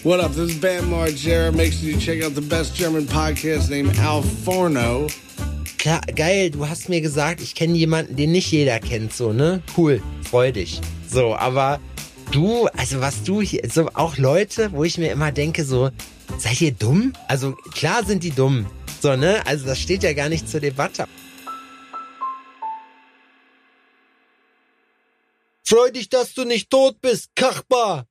What up? This is Bam Margera. Make sure you check out the best German podcast named Al Forno. Klar, geil, du hast mir gesagt, ich kenne jemanden, den nicht jeder kennt, so, ne? Cool, freu dich. So, aber du, also was du hier, so auch Leute, wo ich mir immer denke, so, seid ihr dumm? Also klar sind die dumm, so, ne? Also das steht ja gar nicht zur Debatte. Freu dich, dass du nicht tot bist, Kachbar!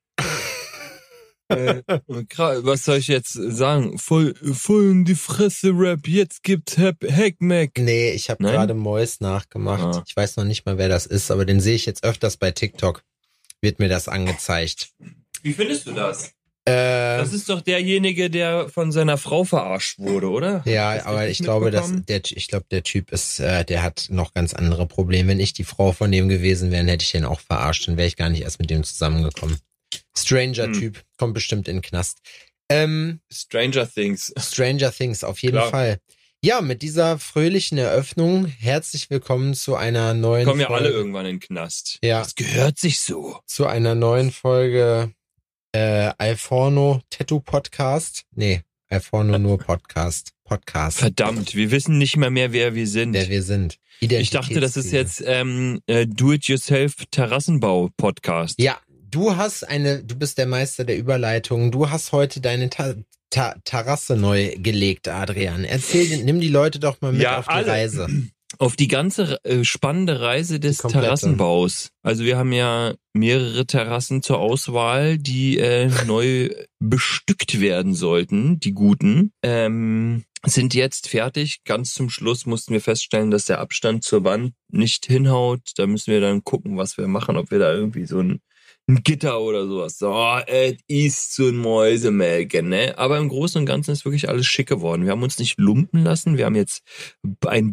Was soll ich jetzt sagen? Voll in die Fresse Rap, jetzt gibt's Hackmack. Nee, ich habe gerade Mois nachgemacht. Ah. Ich weiß noch nicht mal, wer das ist, aber den sehe ich jetzt öfters bei TikTok. Wird mir das angezeigt. Wie findest du das? Das ist doch derjenige, der von seiner Frau verarscht wurde, oder? Ja, aber ich glaube, der Typ ist, der hat noch ganz andere Probleme. Wenn ich die Frau von dem gewesen wäre, hätte ich den auch verarscht, dann wäre ich gar nicht erst mit dem zusammengekommen. Stranger-Typ, kommt bestimmt in den Knast. Stranger Things, auf jeden Fall. Ja, mit dieser fröhlichen Eröffnung, herzlich willkommen zu einer neuen Folge. Kommen ja Folge. alle irgendwann in den Knast. Ja. Das gehört sich so. Zu einer neuen Folge Alforno Tattoo Podcast. Nee, Alforno nur Podcast. Verdammt, wir wissen nicht mehr, wer wir sind. Ich dachte, das ist jetzt Do-it-yourself Terrassenbau Podcast. Ja, du bist der Meister der Überleitung. Du hast heute deine Terrasse neu gelegt, Adrian. Nimm die Leute doch mal mit auf die Reise. Auf die ganze spannende Reise des Terrassenbaus. Also wir haben ja mehrere Terrassen zur Auswahl, die neu bestückt werden sollten, die guten. Sind jetzt fertig. Ganz zum Schluss mussten wir feststellen, dass der Abstand zur Wand nicht hinhaut. Da müssen wir dann gucken, was wir machen, ob wir da irgendwie so ein Gitter oder sowas. So, es ist so ein Mäusemelken, ne? Aber im Großen und Ganzen ist wirklich alles schick geworden. Wir haben uns nicht lumpen lassen. Wir haben jetzt ein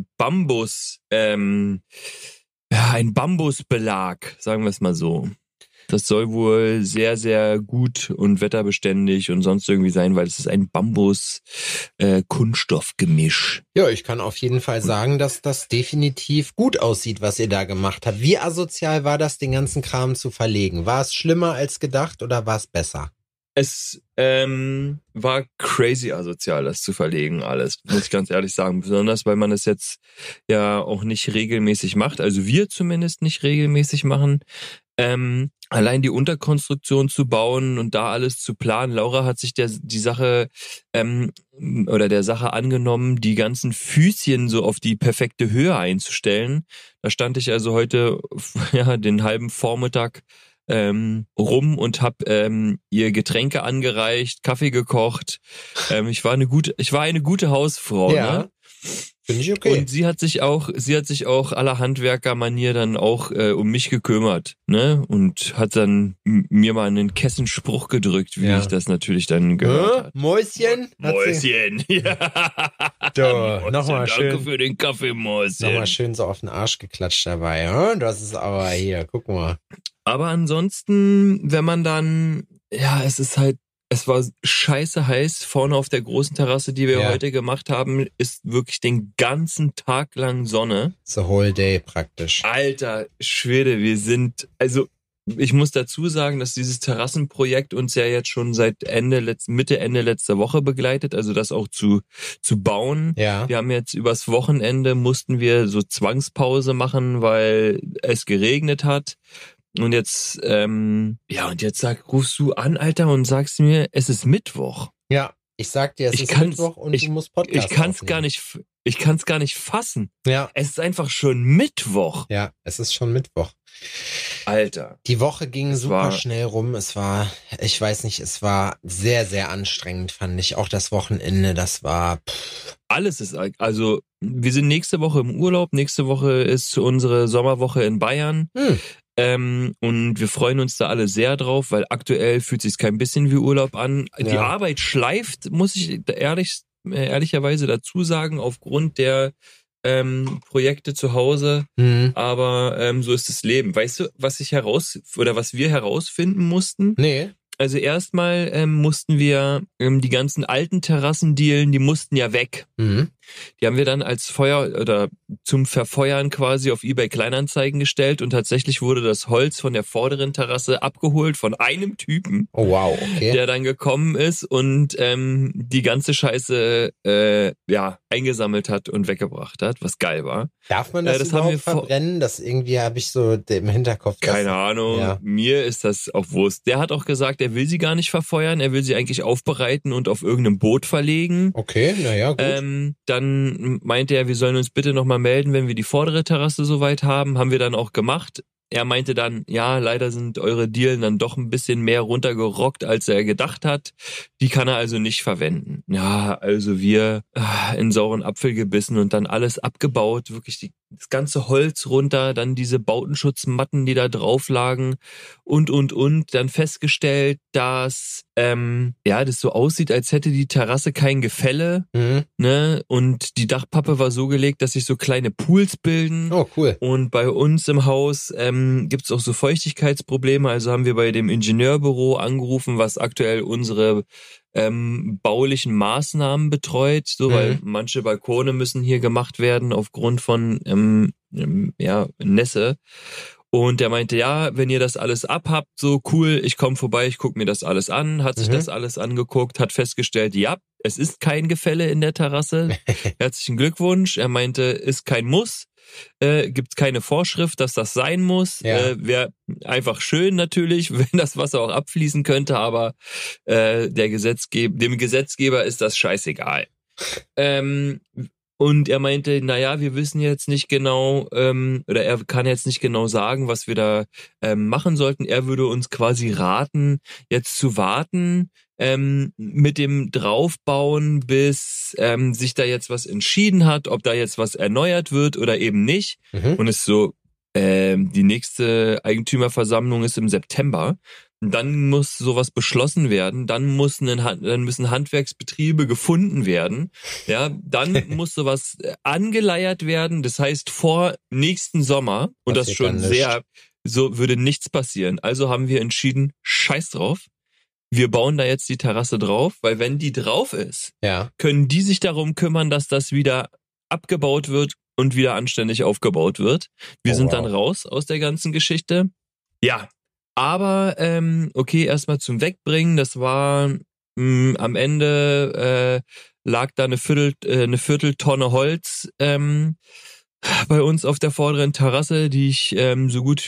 Bambusbelag, sagen wir es mal so. Das soll wohl sehr, sehr gut und wetterbeständig und sonst irgendwie sein, weil es ist ein Bambus-Kunststoffgemisch. Ja, ich kann auf jeden Fall sagen, dass das definitiv gut aussieht, was ihr da gemacht habt. Wie asozial war das, den ganzen Kram zu verlegen? War es schlimmer als gedacht oder war es besser? Es war crazy asozial, das zu verlegen alles, muss ich ganz ehrlich sagen. Besonders, weil man es jetzt ja auch nicht regelmäßig macht. Also wir zumindest nicht regelmäßig machen. Allein die Unterkonstruktion zu bauen und da alles zu planen. Laura hat sich der Sache angenommen, die ganzen Füßchen so auf die perfekte Höhe einzustellen. Da stand ich also heute den halben Vormittag rum und hab ihr Getränke angereicht, Kaffee gekocht. Ich war eine gute Hausfrau, ja. Ne? Finde ich okay. Und sie hat sich auch aller Handwerkermanier dann auch um mich gekümmert, ne? Und hat dann mir mal einen Kessenspruch gedrückt, wie ich das natürlich dann gehört habe. Mäuschen? Ja. Nochmal schön. Danke für den Kaffee, Mäuschen. Nochmal schön so auf den Arsch geklatscht dabei. Ja? Das ist aber hier, guck mal. Aber ansonsten, wenn man dann, es war scheiße heiß. Vorne auf der großen Terrasse, die wir heute gemacht haben, ist wirklich den ganzen Tag lang Sonne. The whole day praktisch. Alter Schwede, ich muss dazu sagen, dass dieses Terrassenprojekt uns ja jetzt schon seit Mitte, Ende letzter Woche begleitet, also das auch zu bauen. Ja. Wir haben jetzt übers Wochenende mussten wir so Zwangspause machen, weil es geregnet hat. Und jetzt, rufst du an, Alter, und sagst mir, es ist Mittwoch. Ja, ich sag dir, es ist Mittwoch und du musst Podcast Ich kann's gar nicht fassen. Ja. Es ist einfach schon Mittwoch. Ja, es ist schon Mittwoch. Alter. Die Woche ging super schnell rum. Es war sehr, sehr anstrengend, fand ich. Auch das Wochenende, das war... Alles ist, also wir sind nächste Woche im Urlaub. Nächste Woche ist unsere Sommerwoche in Bayern. Und wir freuen uns da alle sehr drauf, weil aktuell fühlt es sich kein bisschen wie Urlaub an. Ja. Die Arbeit schleift, muss ich ehrlicherweise dazu sagen, aufgrund der Projekte zu Hause. Aber so ist das Leben. Weißt du, was wir herausfinden mussten? Nee. Also erstmal mussten wir die ganzen alten Terrassendielen, die mussten ja weg. Die haben wir dann als Feuer oder zum Verfeuern quasi auf eBay Kleinanzeigen gestellt und tatsächlich wurde das Holz von der vorderen Terrasse abgeholt von einem Typen. Oh wow, okay. Der dann gekommen ist und die ganze Scheiße eingesammelt hat und weggebracht hat, was geil war. Darf man das überhaupt verbrennen? Das irgendwie habe ich so im Hinterkopf. Keine Ahnung, ja. Mir ist das auch Wurst. Der hat auch gesagt, er will sie gar nicht verfeuern, er will sie eigentlich aufbereiten und auf irgendeinem Boot verlegen. Okay, naja, gut. Dann meinte er, wir sollen uns bitte nochmal melden, wenn wir die vordere Terrasse soweit haben. Haben wir dann auch gemacht. Er meinte dann, ja, leider sind eure Dielen dann doch ein bisschen mehr runtergerockt, als er gedacht hat. Die kann er also nicht verwenden. Ja, also wir in sauren Apfel gebissen und dann alles abgebaut, wirklich das ganze Holz runter, dann diese Bautenschutzmatten, die da drauf lagen und. Dann festgestellt, dass das so aussieht, als hätte die Terrasse kein Gefälle, ne? Und die Dachpappe war so gelegt, dass sich so kleine Pools bilden. Oh, cool. Und bei uns im Haus gibt's auch so Feuchtigkeitsprobleme, also haben wir bei dem Ingenieurbüro angerufen, was aktuell unsere baulichen Maßnahmen betreut, so weil manche Balkone müssen hier gemacht werden aufgrund von Nässe. Und der meinte, ja, wenn ihr das alles abhabt, so cool, ich komme vorbei, ich gucke mir das alles an, hat sich das alles angeguckt, hat festgestellt, ja, es ist kein Gefälle in der Terrasse. Herzlichen Glückwunsch. Er meinte, ist kein Muss. Gibt keine Vorschrift, dass das sein muss. Ja. Wäre einfach schön natürlich, wenn das Wasser auch abfließen könnte, aber dem Gesetzgeber ist das scheißegal. Und er meinte, naja, wir wissen jetzt nicht genau, oder er kann jetzt nicht genau sagen, was wir da machen sollten. Er würde uns quasi raten, jetzt zu warten, mit dem Draufbauen, bis sich da jetzt was entschieden hat, ob da jetzt was erneuert wird oder eben nicht. Und es ist so, die nächste Eigentümerversammlung ist im September. Dann muss sowas beschlossen werden, dann müssen Handwerksbetriebe gefunden werden, ja, dann muss sowas angeleiert werden, das heißt vor nächsten Sommer, und das schon so würde nichts passieren. Also haben wir entschieden, scheiß drauf, wir bauen da jetzt die Terrasse drauf, weil wenn die drauf ist, können die sich darum kümmern, dass das wieder abgebaut wird und wieder anständig aufgebaut wird. Wir sind dann raus aus der ganzen Geschichte. Ja. Aber, okay, erstmal zum Wegbringen, das war am Ende lag da eine Vierteltonne Holz bei uns auf der vorderen Terrasse, die ich so gut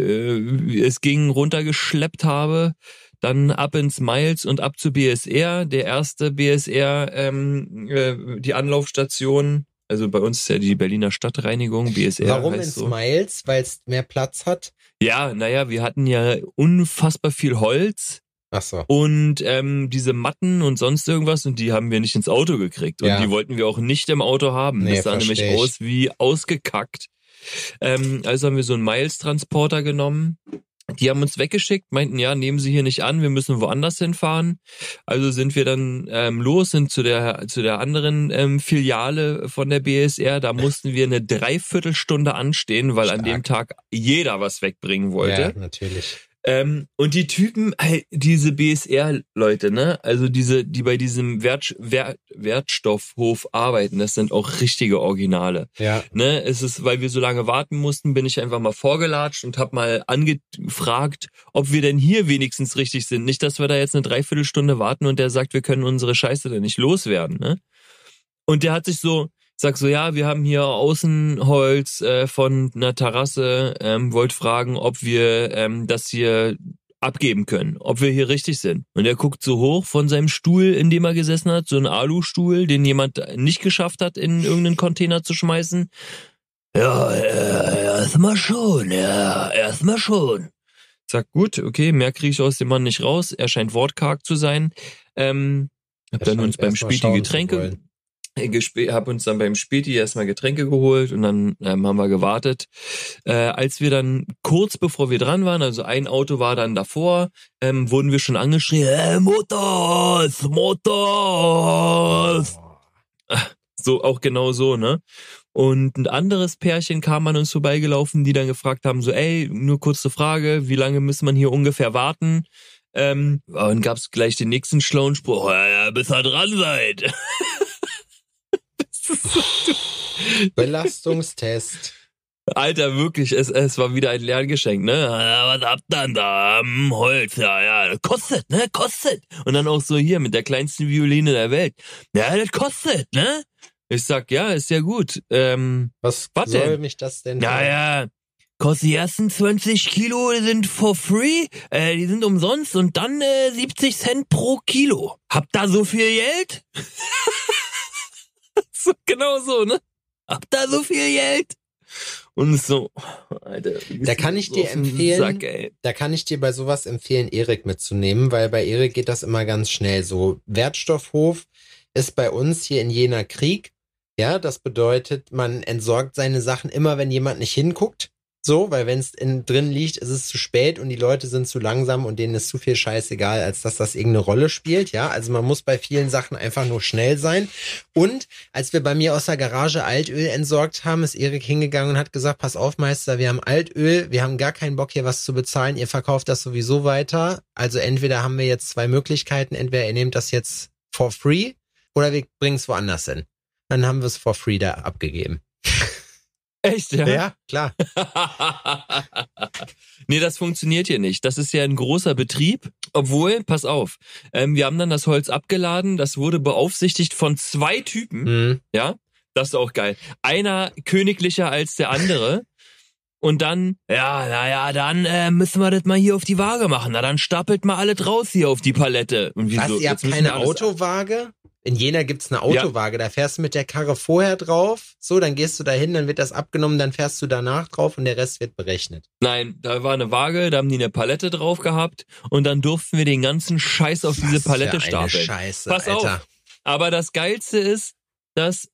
es ging runtergeschleppt habe. Dann ab ins Miles und ab zu BSR. Der erste BSR, die Anlaufstation. Also bei uns ist ja die Berliner Stadtreinigung, BSR. Warum ins Miles? Weil es mehr Platz hat? Ja, naja, wir hatten ja unfassbar viel Holz. Ach so. Und diese Matten und sonst irgendwas, und die haben wir nicht ins Auto gekriegt. Und die wollten wir auch nicht im Auto haben. Nee, das sah nämlich aus wie ausgekackt. Also haben wir so einen Miles-Transporter genommen. Die haben uns weggeschickt, meinten, ja, nehmen Sie hier nicht an, wir müssen woanders hinfahren. Also sind wir dann sind zu der anderen Filiale von der BSR. Da mussten wir eine Dreiviertelstunde anstehen, weil an dem Tag jeder was wegbringen wollte. Ja, natürlich. Und die Typen, diese BSR-Leute, ne, also die bei diesem Wertstoffhof arbeiten, das sind auch richtige Originale. Ja. Ne, es ist, weil wir so lange warten mussten, bin ich einfach mal vorgelatscht und hab mal angefragt, ob wir denn hier wenigstens richtig sind. Nicht, dass wir da jetzt eine Dreiviertelstunde warten und der sagt, wir können unsere Scheiße dann nicht loswerden, ne. Und der hat sich sag so, ja, wir haben hier Außenholz von einer Terrasse, wollt fragen, ob wir das hier abgeben können, ob wir hier richtig sind. Und er guckt so hoch von seinem Stuhl, in dem er gesessen hat, so ein Alustuhl, den jemand nicht geschafft hat, in irgendeinen Container zu schmeißen. Ja, erstmal schon. Sag, gut, okay, mehr kriege ich aus dem Mann nicht raus. Er scheint wortkarg zu sein. Hab dann uns beim Späti Getränke erstmal Getränke geholt und dann haben wir gewartet. Als wir dann kurz bevor wir dran waren, also ein Auto war dann davor, wurden wir schon angeschrien, Motors! So, auch genau so, ne? Und ein anderes Pärchen kam an uns vorbeigelaufen, die dann gefragt haben, so, ey, nur kurze Frage, wie lange muss man hier ungefähr warten? Und gab's gleich den nächsten schlauen Spruch, bis ihr dran seid. Belastungstest. Alter, wirklich, es war wieder ein Lerngeschenk, ne? Was habt ihr denn da? Holz, ja, kostet, ne? Kostet. Und dann auch so hier mit der kleinsten Violine der Welt. Ja, das kostet, ne? Ich sag, ja, ist ja gut. Was soll mich das denn? Ja, kostet die ersten 20 Kilo sind for free, die sind umsonst und dann 70 Cent pro Kilo. Habt ihr so viel Geld? So, genau so, ne? Habt ihr so viel Geld? Und so, Alter. Da kann ich dir empfehlen, da kann ich dir bei sowas empfehlen, Erik mitzunehmen, weil bei Erik geht das immer ganz schnell so. Wertstoffhof ist bei uns hier in Jena Krieg. Ja, das bedeutet, man entsorgt seine Sachen immer, wenn jemand nicht hinguckt. So, weil wenn es drin liegt, ist es zu spät und die Leute sind zu langsam und denen ist zu viel scheißegal, als dass das irgendeine Rolle spielt, ja. Also man muss bei vielen Sachen einfach nur schnell sein. Und als wir bei mir aus der Garage Altöl entsorgt haben, ist Erik hingegangen und hat gesagt, pass auf, Meister, wir haben Altöl, wir haben gar keinen Bock hier was zu bezahlen, ihr verkauft das sowieso weiter. Also entweder haben wir jetzt zwei Möglichkeiten, entweder ihr nehmt das jetzt for free oder wir bringen es woanders hin. Dann haben wir es for free da abgegeben. Echt, ja? Ja, klar. Nee, das funktioniert hier nicht. Das ist ja ein großer Betrieb. Obwohl, pass auf, wir haben dann das Holz abgeladen. Das wurde beaufsichtigt von 2 Typen. Mhm. Ja, das ist auch geil. Einer königlicher als der andere. Und dann, dann müssen wir das mal hier auf die Waage machen. Na, dann stapelt mal alles raus hier auf die Palette. Und was, ihr habt keine Autowaage? In Jena gibt's eine Autowaage, da fährst du mit der Karre vorher drauf, so, dann gehst du da hin, dann wird das abgenommen, dann fährst du danach drauf und der Rest wird berechnet. Nein, da war eine Waage, da haben die eine Palette drauf gehabt und dann durften wir den ganzen Scheiß auf diese Palette stapeln. Scheiße, Pass Alter. auf, aber das Geilste ist, dass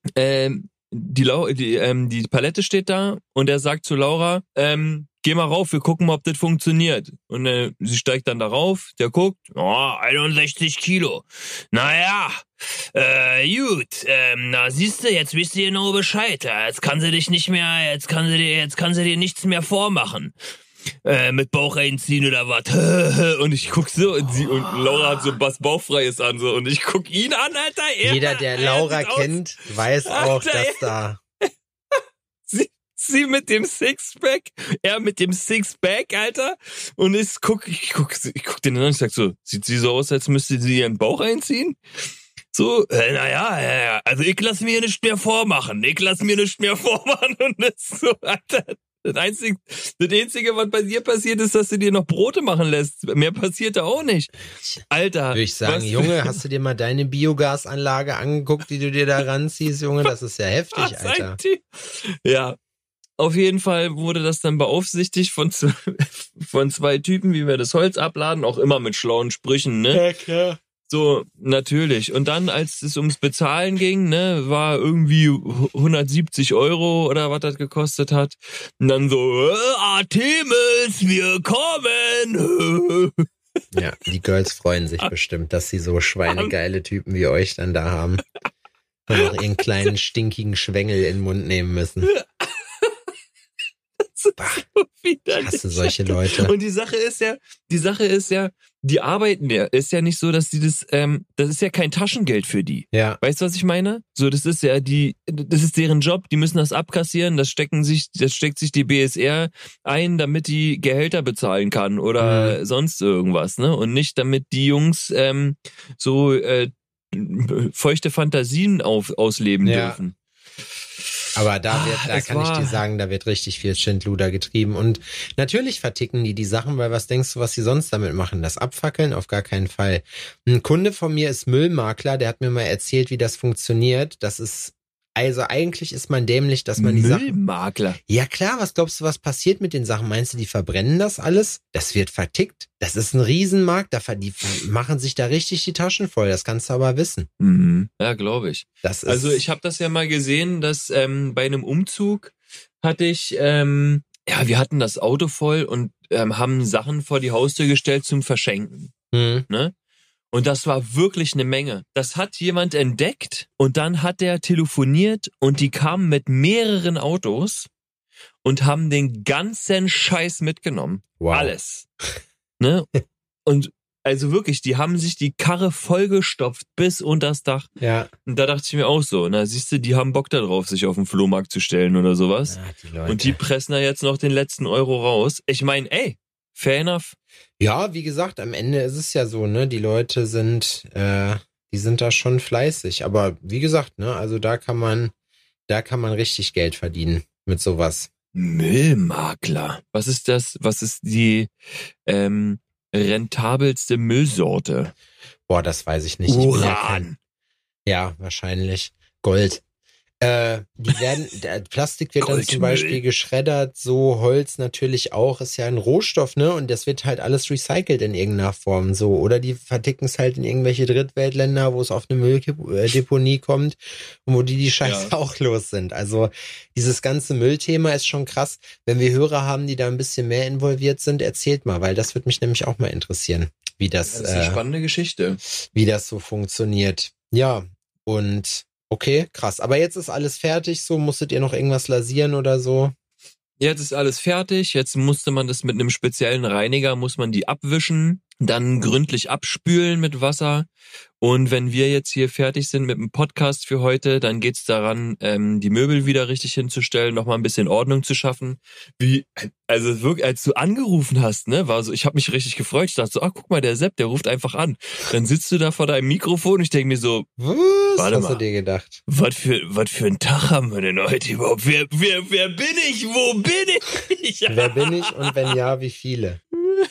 die Palette steht da und er sagt zu Laura, geh mal rauf, wir gucken mal, ob das funktioniert. Und sie steigt dann da rauf, der guckt, 61 Kilo. Naja, gut, na siehst du, jetzt wisst ihr genau Bescheid. Jetzt kann sie dir nichts mehr vormachen. Mit Bauch einziehen oder was. Und ich guck so und Laura hat so was Bauchfreies an so und ich guck ihn an, Alter. Jeder, der Laura kennt, weiß auch, Alter, dass da... Sie mit dem Sixpack, er mit dem Sixpack, Alter. Und ich guck den an und ich sag so, sieht sie so aus, als müsste sie ihren Bauch einziehen? So, also ich lass mir nicht mehr vormachen. Und das ist so, Alter. Das Einzige, was bei dir passiert, ist, dass du dir noch Brote machen lässt. Mehr passiert da auch nicht. Alter. Würde ich sagen, Junge, hast du dir mal deine Biogasanlage angeguckt, die du dir da ranziehst, Junge? Das ist ja heftig, Alter. Ja. Auf jeden Fall wurde das dann beaufsichtigt von 2 Typen, wie wir das Holz abladen, auch immer mit schlauen Sprüchen, ne? Ja, klar. So, natürlich. Und dann, als es ums Bezahlen ging, ne, war irgendwie 170 € oder was das gekostet hat. Und dann so, Artemis, wir kommen! Ja, die Girls freuen sich bestimmt, dass sie so schweinegeile Typen wie euch dann da haben. Und noch ihren kleinen stinkigen Schwengel in den Mund nehmen müssen. Ich hasse solche Leute. Und die Sache ist ja, die arbeiten ja, ist ja nicht so, dass die das ist ja kein Taschengeld für die. Ja. Weißt du, was ich meine? So, das ist ja das ist deren Job, die müssen das abkassieren, das steckt sich die BSR ein, damit die Gehälter bezahlen kann oder sonst irgendwas, ne? Und nicht damit die Jungs feuchte Fantasien ausleben dürfen. Aber da kann ich dir sagen, da wird richtig viel Schindluder getrieben. Und natürlich verticken die Sachen, weil was denkst du, was sie sonst damit machen? Das Abfackeln? Auf gar keinen Fall. Ein Kunde von mir ist Müllmakler, der hat mir mal erzählt, wie das funktioniert. Also eigentlich ist man dämlich, dass man die Sachen... Müllmakler? Ja klar, was glaubst du, was passiert mit den Sachen? Meinst du, die verbrennen das alles? Das wird vertickt. Das ist ein Riesenmarkt, die machen sich da richtig die Taschen voll, das kannst du aber wissen. Mhm. Ja, glaube ich. Also ich habe das ja mal gesehen, dass bei einem Umzug hatte ich, wir hatten das Auto voll und haben Sachen vor die Haustür gestellt zum Verschenken. Ne? Und das war wirklich eine Menge. Das hat jemand entdeckt und dann hat der telefoniert und die kamen mit mehreren Autos und haben den ganzen Scheiß mitgenommen. Wow. Alles. Ne? Und also wirklich, die haben sich die Karre vollgestopft bis unters Dach. Ja. Und da dachte ich mir auch so, na siehst du, die haben Bock da drauf, sich auf den Flohmarkt zu stellen oder sowas. Ja, die Leute. Und die pressen da jetzt noch den letzten Euro raus. Ich meine, ey, fair enough. Ja, wie gesagt, am Ende ist es ja so, ne, die Leute sind, die sind da schon fleißig. Aber wie gesagt, ne, also da kann man richtig Geld verdienen mit sowas. Müllmakler. Was ist das? Was ist die rentabelste Müllsorte? Boah, das weiß ich nicht. Uran. Ja, wahrscheinlich. Gold. Plastik wird dann zum Beispiel geschreddert, so Holz natürlich auch, ist ja ein Rohstoff, ne? Und das wird halt alles recycelt in irgendeiner Form, so. Oder die verticken es halt in irgendwelche Drittweltländer, wo es auf eine Mülldeponie kommt und wo die Scheiße auch los sind. Also dieses ganze Müllthema ist schon krass. Wenn wir Hörer haben, die da ein bisschen mehr involviert sind, erzählt mal, weil das würde mich nämlich auch mal interessieren, wie das ist eine spannende Geschichte. Wie das so funktioniert. Ja, und okay, krass. Aber jetzt ist alles fertig, so musstet ihr noch irgendwas lasieren oder so? Jetzt ist alles fertig, jetzt musste man das mit einem speziellen Reiniger, muss man die abwischen, dann gründlich abspülen mit Wasser. Und wenn wir jetzt hier fertig sind mit dem Podcast für heute, dann geht's daran, die Möbel wieder richtig hinzustellen, nochmal ein bisschen Ordnung zu schaffen. Also wirklich, als du angerufen hast, ne, war so, ich habe mich richtig gefreut. Ich dachte so, guck mal, der Sepp, der ruft einfach an. Dann sitzt du da vor deinem Mikrofon und ich denke mir so, was hast du dir gedacht? Was für einen Tag haben wir denn heute überhaupt? Wer bin ich? Wo bin ich? Wer bin ich und wenn ja, wie viele?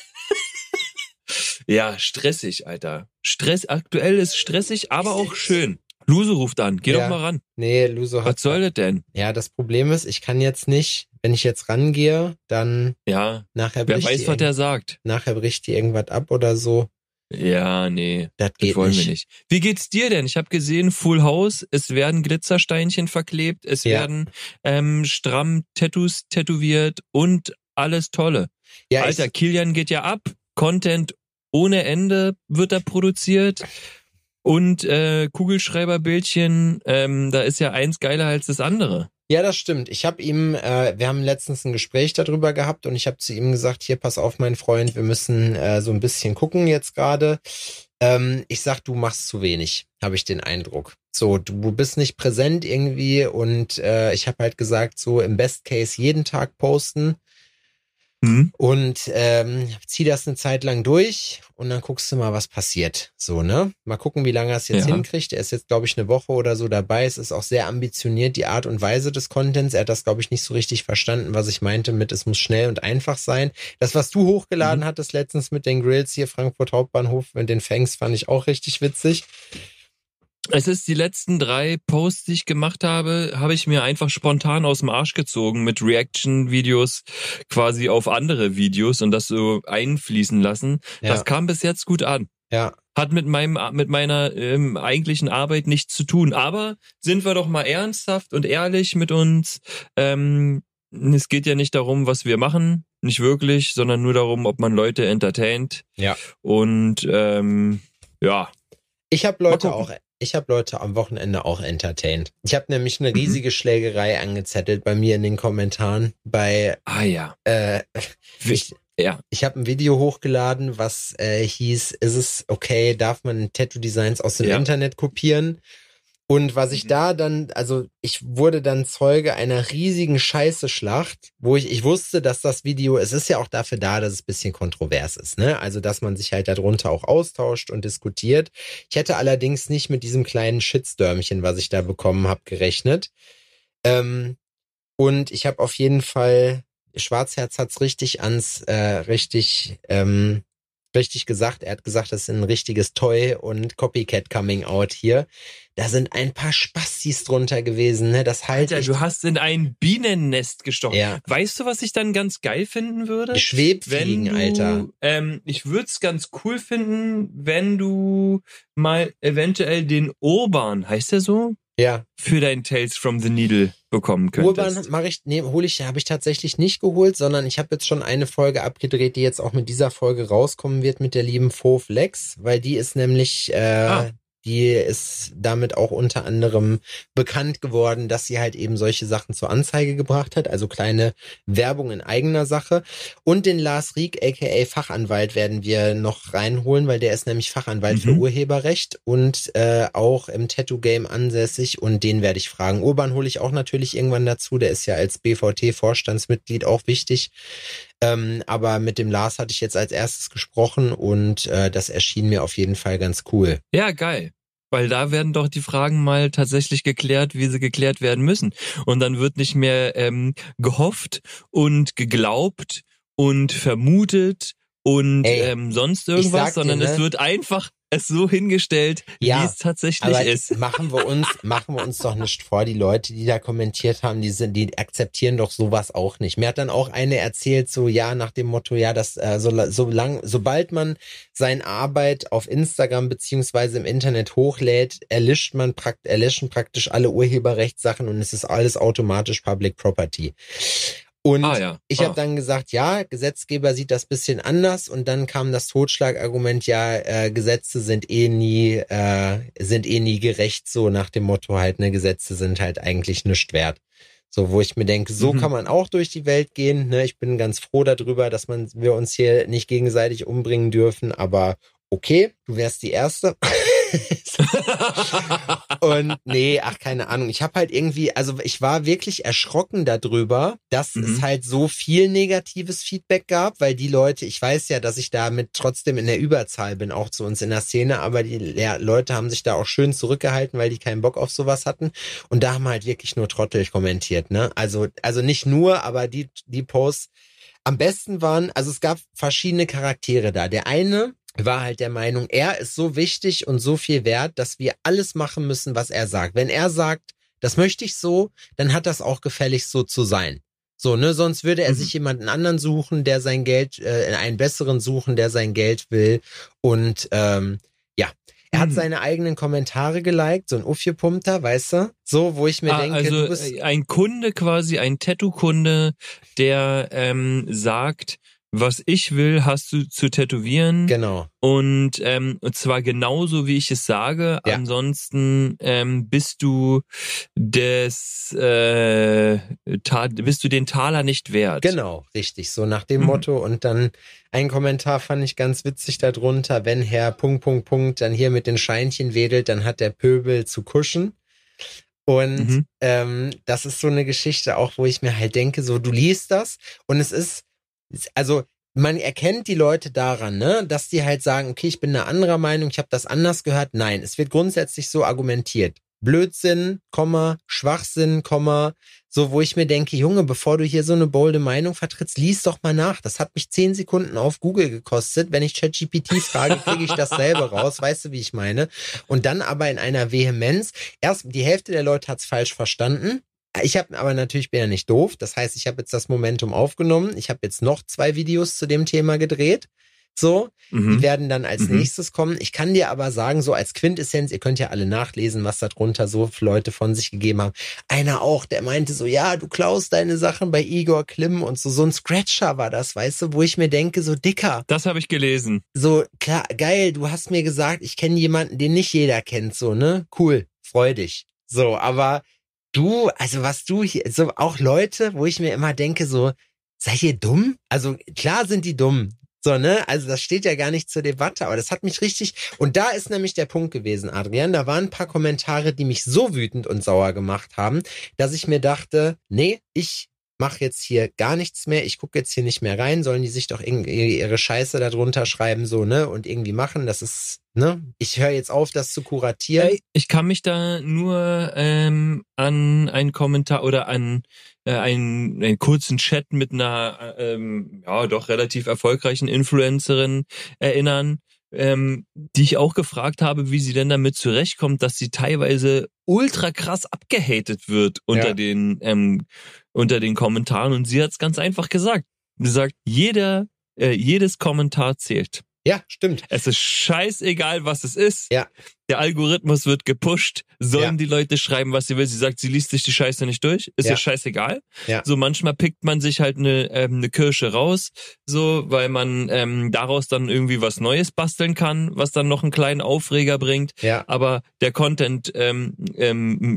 Ja, stressig, Alter. Aktuell ist stressig, aber auch schön. Luso ruft an, geh doch mal ran. Nee, Luso hat... Was soll das denn? Ja, das Problem ist, ich kann jetzt nicht, wenn ich jetzt rangehe, dann... Ja, nachher wer weiß, was der sagt. Nachher bricht die irgendwas ab oder so. Ja, nee, das wollen wir nicht. Wie geht's dir denn? Ich habe gesehen, Full House, es werden Glitzersteinchen verklebt, es werden stramm Tattoos tätowiert und alles Tolle. Ja, Alter, Kilian geht ja ab, Content ohne Ende wird da produziert und Kugelschreiberbildchen, da ist ja eins geiler als das andere. Ja, das stimmt. Ich habe ihm, wir haben letztens ein Gespräch darüber gehabt und ich habe zu ihm gesagt, hier, pass auf, mein Freund, wir müssen so ein bisschen gucken jetzt gerade. Ich sag, du machst zu wenig, habe ich den Eindruck. So, du bist nicht präsent irgendwie und ich habe halt gesagt, so im Best Case jeden Tag posten. Und zieh das eine Zeit lang durch und dann guckst du mal, was passiert. So, ne? Mal gucken, wie lange er es jetzt hinkriegt. Er ist jetzt, glaube ich, eine Woche oder so dabei. Es ist auch sehr ambitioniert, die Art und Weise des Contents. Er hat das, glaube ich, nicht so richtig verstanden, was ich meinte mit, es muss schnell und einfach sein. Das, was du hochgeladen hattest letztens mit den Grills hier, Frankfurt Hauptbahnhof mit den Fangs, fand ich auch richtig witzig. Es ist die letzten 3 Posts, die ich gemacht habe ich mir einfach spontan aus dem Arsch gezogen mit Reaction-Videos quasi auf andere Videos und das so einfließen lassen. Ja. Das kam bis jetzt gut an. Ja. Hat mit meiner eigentlichen Arbeit nichts zu tun. Aber sind wir doch mal ernsthaft und ehrlich mit uns. Es geht ja nicht darum, was wir machen, nicht wirklich, sondern nur darum, ob man Leute entertaint. Ja. Und ja. Ich habe Leute am Wochenende auch entertained. Ich habe nämlich eine riesige Schlägerei angezettelt bei mir in den Kommentaren. Ich habe ein Video hochgeladen, was hieß, ist es okay, darf man Tattoo-Designs aus dem Internet kopieren? Und was ich da dann, also ich wurde dann Zeuge einer riesigen Scheiße-Schlacht, wo ich wusste, dass das Video, es ist ja auch dafür da, dass es ein bisschen kontrovers ist, ne? Also, dass man sich halt darunter auch austauscht und diskutiert. Ich hätte allerdings nicht mit diesem kleinen Shitstürmchen, was ich da bekommen habe, gerechnet. Und ich habe auf jeden Fall, Schwarzherz hat's richtig richtig gesagt. Er hat gesagt, das ist ein richtiges Toy und Copycat Coming Out hier. Da sind ein paar Spastis drunter gewesen, ne? Das halt. Alter, du hast in ein Bienennest gestochen. Ja. Weißt du, was ich dann ganz geil finden würde? Schwebfliegen, Alter. Ich würde es ganz cool finden, wenn du mal eventuell den Urban, heißt der so? Ja. Für dein Tales from the Needle bekommen könntest. Urban habe ich tatsächlich nicht geholt, sondern ich habe jetzt schon eine Folge abgedreht, die jetzt auch mit dieser Folge rauskommen wird mit der lieben Fauve Lex, weil die ist nämlich, die ist damit auch unter anderem bekannt geworden, dass sie halt eben solche Sachen zur Anzeige gebracht hat, also kleine Werbung in eigener Sache. Und den Lars Rieck, aka Fachanwalt, werden wir noch reinholen, weil der ist nämlich Fachanwalt für Urheberrecht und auch im Tattoo-Game ansässig, und den werde ich fragen. Urban hole ich auch natürlich irgendwann dazu, der ist ja als BVT-Vorstandsmitglied auch wichtig. Aber mit dem Lars hatte ich jetzt als erstes gesprochen und das erschien mir auf jeden Fall ganz cool. Ja, geil. Weil da werden doch die Fragen mal tatsächlich geklärt, wie sie geklärt werden müssen. Und dann wird nicht mehr gehofft und geglaubt und vermutet und sonst irgendwas, sondern es wird einfach so hingestellt, wie es tatsächlich ist. Machen wir uns doch nicht vor, die Leute, die da kommentiert haben, die akzeptieren doch sowas auch nicht. Mir hat dann auch eine erzählt, so nach dem Motto, dass sobald man seine Arbeit auf Instagram beziehungsweise im Internet hochlädt, erlöschen praktisch alle Urheberrechtssachen und es ist alles automatisch Public Property. Und ich habe dann gesagt, Gesetzgeber sieht das bisschen anders, und dann kam das Totschlagargument, Gesetze sind nie gerecht, so nach dem Motto halt, ne, Gesetze sind halt eigentlich nichts wert. So, wo ich mir denke, so kann man auch durch die Welt gehen, ne? Ich bin ganz froh darüber, dass wir uns hier nicht gegenseitig umbringen dürfen, aber okay, du wärst die Erste. Und keine Ahnung. Ich habe halt irgendwie, ich war wirklich erschrocken darüber, dass es halt so viel negatives Feedback gab, weil die Leute, ich weiß ja, dass ich damit trotzdem in der Überzahl bin, auch zu uns in der Szene, aber die Leute haben sich da auch schön zurückgehalten, weil die keinen Bock auf sowas hatten, und da haben halt wirklich nur Trottel kommentiert, ne? Also nicht nur, aber die Posts am besten waren, es gab verschiedene Charaktere da. Der eine war halt der Meinung, er ist so wichtig und so viel wert, dass wir alles machen müssen, was er sagt. Wenn er sagt, das möchte ich so, dann hat das auch gefälligst so zu sein. So, ne, sonst würde er sich jemanden anderen suchen, der sein Geld, einen besseren suchen, der sein Geld will. Und er hat seine eigenen Kommentare geliked, so ein Uffe-Pumpter, weißt du? So, wo ich mir denke, also du bist ein Kunde quasi, ein Tattoo-Kunde, der sagt, was ich will, hast du zu tätowieren. Genau. Und zwar genauso, wie ich es sage. Ja. Ansonsten bist du bist du den Taler nicht wert. Genau, richtig. So nach dem Motto. Und dann ein Kommentar fand ich ganz witzig darunter: Wenn Herr ... dann hier mit den Scheinchen wedelt, dann hat der Pöbel zu kuschen. Und das ist so eine Geschichte auch, wo ich mir halt denke, so, du liest das und es ist, man erkennt die Leute daran, ne, dass die halt sagen, okay, ich bin eine anderer Meinung, ich habe das anders gehört. Nein, es wird grundsätzlich so argumentiert. Blödsinn, Schwachsinn, so, wo ich mir denke, Junge, bevor du hier so eine bolde Meinung vertrittst, lies doch mal nach. Das hat mich 10 Sekunden auf Google gekostet. Wenn ich ChatGPT frage, kriege ich das selber raus. Weißt du, wie ich meine? Und dann aber in einer Vehemenz. Erst die Hälfte der Leute hat's falsch verstanden. Ich habe aber natürlich, bin ja nicht doof. Das heißt, ich habe jetzt das Momentum aufgenommen. Ich habe jetzt noch 2 Videos zu dem Thema gedreht. So, die werden dann als nächstes kommen. Ich kann dir aber sagen, so als Quintessenz, ihr könnt ja alle nachlesen, was da drunter so Leute von sich gegeben haben. Einer auch, der meinte so, ja, du klaust deine Sachen bei Igor Klim und so ein Scratcher war das, weißt du, wo ich mir denke, so Dicker. Das habe ich gelesen. So, klar, geil, du hast mir gesagt, ich kenne jemanden, den nicht jeder kennt, so, ne? Cool, freu dich. So, aber du, was du hier, so auch Leute, wo ich mir immer denke, so, seid ihr dumm? Also klar sind die dumm. So, ne? Also das steht ja gar nicht zur Debatte, aber das hat mich richtig, und da ist nämlich der Punkt gewesen, Adrian, da waren ein paar Kommentare, die mich so wütend und sauer gemacht haben, dass ich mir dachte, nee, ich mache jetzt hier gar nichts mehr, ich gucke jetzt hier nicht mehr rein, sollen die sich doch irgendwie ihre Scheiße da drunter schreiben, so, ne, und irgendwie machen, das ist, ne, ich höre jetzt auf, das zu kuratieren. Ich kann mich da nur an einen Kommentar oder an einen kurzen Chat mit einer doch relativ erfolgreichen Influencerin erinnern, die ich auch gefragt habe, wie sie denn damit zurechtkommt, dass sie teilweise ultra krass abgehatet wird unter den Kommentaren, und sie hat es ganz einfach gesagt. Sie sagt, jedes Kommentar zählt. Ja, stimmt. Es ist scheißegal, was es ist. Ja. Der Algorithmus wird gepusht. Sollen die Leute schreiben, was sie will? Sie sagt, sie liest sich die Scheiße nicht durch. Ist ja scheißegal. Ja. So manchmal pickt man sich halt eine Kirsche raus, so, weil man daraus dann irgendwie was Neues basteln kann, was dann noch einen kleinen Aufreger bringt. Ja. Aber der Content, der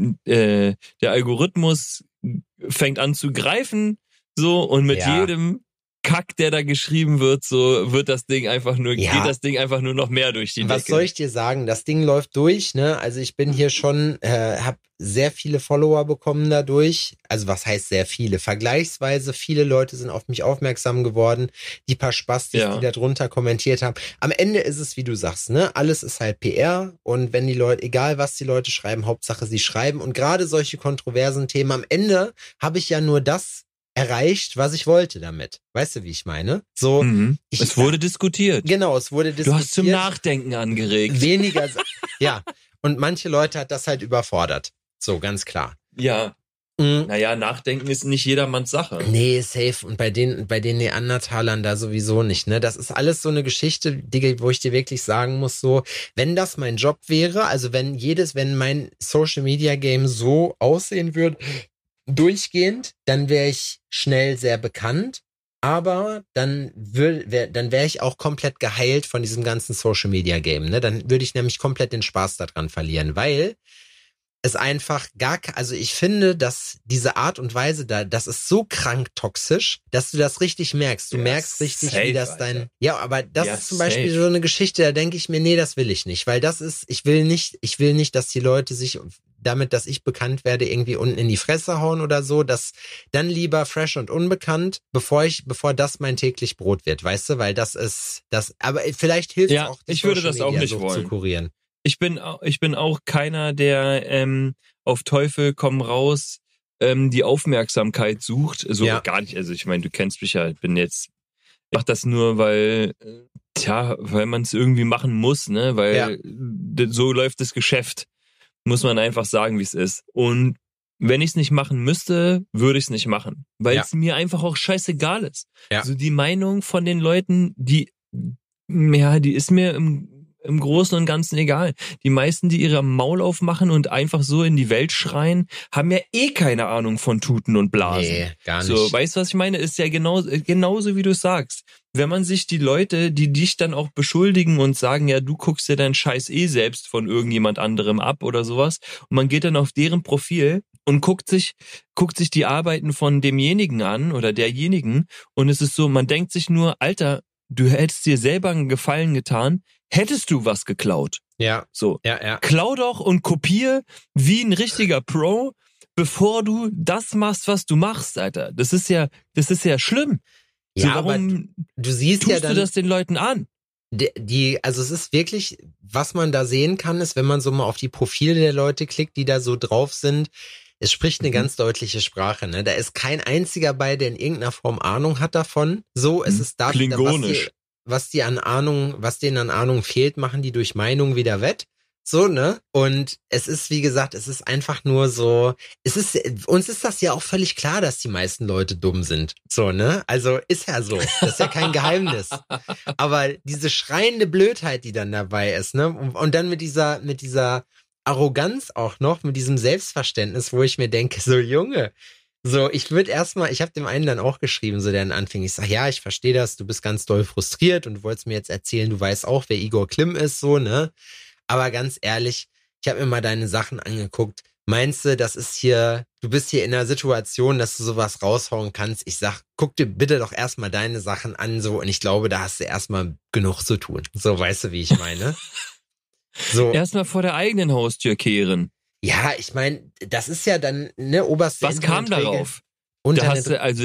Algorithmus fängt an zu greifen, so, und mit jedem Kack, der da geschrieben wird, so wird das Ding einfach nur, geht das Ding einfach nur noch mehr durch die Decke. Was soll ich dir sagen? Das Ding läuft durch, ne? Also ich bin hier schon, habe sehr viele Follower bekommen dadurch. Also was heißt sehr viele? Vergleichsweise viele Leute sind auf mich aufmerksam geworden. Die paar Spastis, die da drunter kommentiert haben. Am Ende ist es, wie du sagst, ne? Alles ist halt PR und wenn die Leute, egal was die Leute schreiben, Hauptsache sie schreiben. Und gerade solche kontroversen Themen, am Ende habe ich ja nur das erreicht, was ich wollte damit. Weißt du, wie ich meine? So, es wurde diskutiert. Genau, es wurde diskutiert. Du hast zum Nachdenken angeregt. Weniger, ja. Und manche Leute hat das halt überfordert. So, ganz klar. Ja. Naja, Nachdenken ist nicht jedermanns Sache. Nee, safe. Und bei den Neandertalern da sowieso nicht, ne? Das ist alles so eine Geschichte, Digga, wo ich dir wirklich sagen muss, so, wenn das mein Job wäre, also wenn mein Social Media Game so aussehen würde, durchgehend, dann wäre ich schnell sehr bekannt, aber dann wäre ich auch komplett geheilt von diesem ganzen Social Media Game, ne? Dann würde ich nämlich komplett den Spaß daran verlieren, weil es einfach also ich finde, dass diese Art und Weise da, das ist so krank toxisch, dass du das richtig merkst. Du merkst richtig, wie das aber das ist zum Beispiel so eine Geschichte, da denke ich mir, nee, das will ich nicht, weil das ist, ich will nicht, dass die Leute sich damit, dass ich bekannt werde, irgendwie unten in die Fresse hauen oder so, dass dann lieber fresh und unbekannt, bevor das mein täglich Brot wird, weißt du, weil das ist, aber vielleicht hilft es auch, ich würde das auch nicht wollen. Zu kurieren. Ich bin auch keiner, der auf Teufel komm raus die Aufmerksamkeit sucht. So gar nicht. Also ich meine, du kennst mich ja. Ich mach das nur, weil man es irgendwie machen muss, ne? Weil so läuft das Geschäft. Muss man einfach sagen, wie es ist. Und wenn ich es nicht machen müsste, würde ich es nicht machen. Weil es mir einfach auch scheißegal ist. Ja. Also die Meinung von den Leuten, die ist mir im Großen und Ganzen egal. Die meisten, die ihre Maul aufmachen und einfach so in die Welt schreien, haben ja keine Ahnung von Tuten und Blasen. Nee, gar nicht. So, weißt du, was ich meine? Ist ja genauso wie du sagst. Wenn man sich die Leute, die dich dann auch beschuldigen und sagen, ja, du guckst dir deinen Scheiß selbst von irgendjemand anderem ab oder sowas, und man geht dann auf deren Profil und guckt sich die Arbeiten von demjenigen an oder derjenigen, und es ist so, man denkt sich nur, Alter, du hättest dir selber einen Gefallen getan, hättest du was geklaut. Ja. So. Ja. Klau doch und kopier wie ein richtiger Pro, bevor du das machst, was du machst, Alter. Das ist ja schlimm. Ja, so, warum aber du siehst tust ja dann, du das den Leuten an? Also es ist wirklich, was man da sehen kann, ist, wenn man so mal auf die Profile der Leute klickt, die da so drauf sind, es spricht eine ganz deutliche Sprache, ne? Da ist kein einziger bei, der in irgendeiner Form Ahnung hat davon. So, es ist da, klingonisch. Was denen an Ahnung fehlt, machen die durch Meinung wieder wett. So, ne? Und es ist, wie gesagt, es ist einfach nur so, uns ist das ja auch völlig klar, dass die meisten Leute dumm sind. So, ne? Also, ist ja so. Das ist ja kein Geheimnis. Aber diese schreiende Blödheit, die dann dabei ist, ne? Und dann mit dieser Arroganz auch noch, mit diesem Selbstverständnis, wo ich mir denke, so, Junge, so, ich habe dem einen dann auch geschrieben, so der dann anfing, ich sag, ja, ich verstehe das, du bist ganz doll frustriert und du wolltest mir jetzt erzählen, du weißt auch, wer Igor Klim ist, so, ne? Aber ganz ehrlich, ich habe mir mal deine Sachen angeguckt. Meinst du, du bist hier in einer Situation, dass du sowas raushauen kannst? Ich sag, guck dir bitte doch erstmal deine Sachen an, so, und ich glaube, da hast du erstmal genug zu tun. So, weißt du, wie ich meine? So. Erstmal vor der eigenen Haustür kehren. Ja, ich meine, das ist ja dann, ne, oberste Was kam darauf? Da hast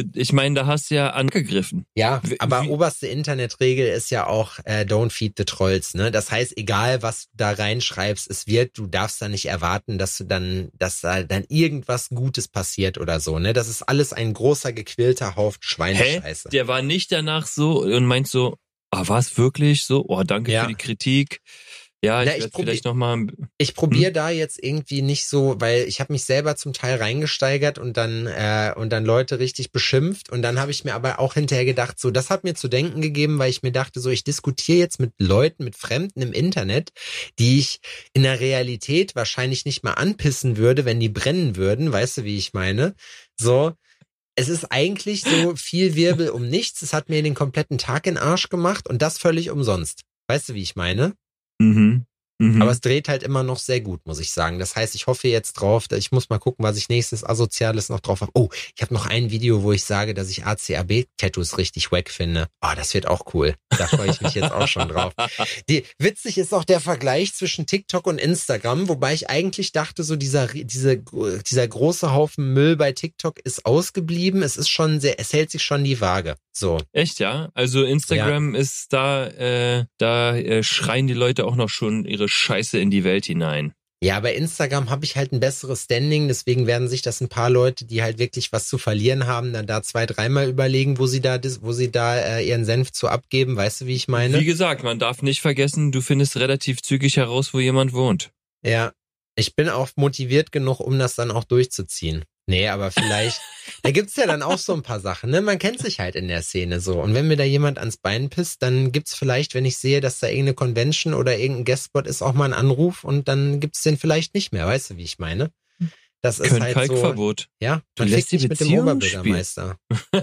du ja angegriffen. Ja, aber oberste Internetregel ist ja auch don't feed the trolls, ne? Das heißt, egal was du da reinschreibst, du darfst da nicht erwarten, dass da dann irgendwas Gutes passiert oder so, ne? Das ist alles ein großer gequillter Haufen Schweinescheiße. Der war nicht danach so und meint so, war's wirklich so? Oh, danke für die Kritik. Ja, ich werde vielleicht nochmal... Ich probiere da jetzt irgendwie nicht so, weil ich habe mich selber zum Teil reingesteigert und dann Leute richtig beschimpft und dann habe ich mir aber auch hinterher gedacht, so, das hat mir zu denken gegeben, weil ich mir dachte, so, ich diskutiere jetzt mit Leuten, mit Fremden im Internet, die ich in der Realität wahrscheinlich nicht mal anpissen würde, wenn die brennen würden, weißt du, wie ich meine? So, es ist eigentlich so viel Wirbel um nichts, es hat mir den kompletten Tag in den Arsch gemacht und das völlig umsonst. Weißt du, wie ich meine? Mhm. Aber es dreht halt immer noch sehr gut, muss ich sagen. Das heißt, ich hoffe jetzt drauf, ich muss mal gucken, was ich nächstes Asoziales noch drauf habe. Oh, ich habe noch ein Video, wo ich sage, dass ich ACAB-Tattoos richtig wack finde. Oh, das wird auch cool. Da freue ich mich jetzt auch schon drauf. Witzig ist auch der Vergleich zwischen TikTok und Instagram, wobei ich eigentlich dachte, so dieser große Haufen Müll bei TikTok ist ausgeblieben. Es hält sich schon die Waage. So. Echt, ja? Also Instagram ist da schreien die Leute auch noch schon ihre Scheiße in die Welt hinein. Ja, bei Instagram habe ich halt ein besseres Standing, deswegen werden sich das ein paar Leute, die halt wirklich was zu verlieren haben, dann da 2-3 Mal überlegen, wo sie da ihren Senf zu abgeben, weißt du, wie ich meine? Wie gesagt, man darf nicht vergessen, du findest relativ zügig heraus, wo jemand wohnt. Ja, ich bin auch motiviert genug, um das dann auch durchzuziehen. Nee, aber vielleicht, da gibt's ja dann auch so ein paar Sachen, ne? Man kennt sich halt in der Szene so. Und wenn mir da jemand ans Bein pisst, dann gibt's vielleicht, wenn ich sehe, dass da irgendeine Convention oder irgendein Guestspot ist, auch mal einen Anruf und dann gibt's den vielleicht nicht mehr. Weißt du, wie ich meine? Das ist halt Kalkverbot. So. Ja, man fickt sich mit dem Oberbürgermeister.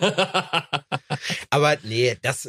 Aber nee, das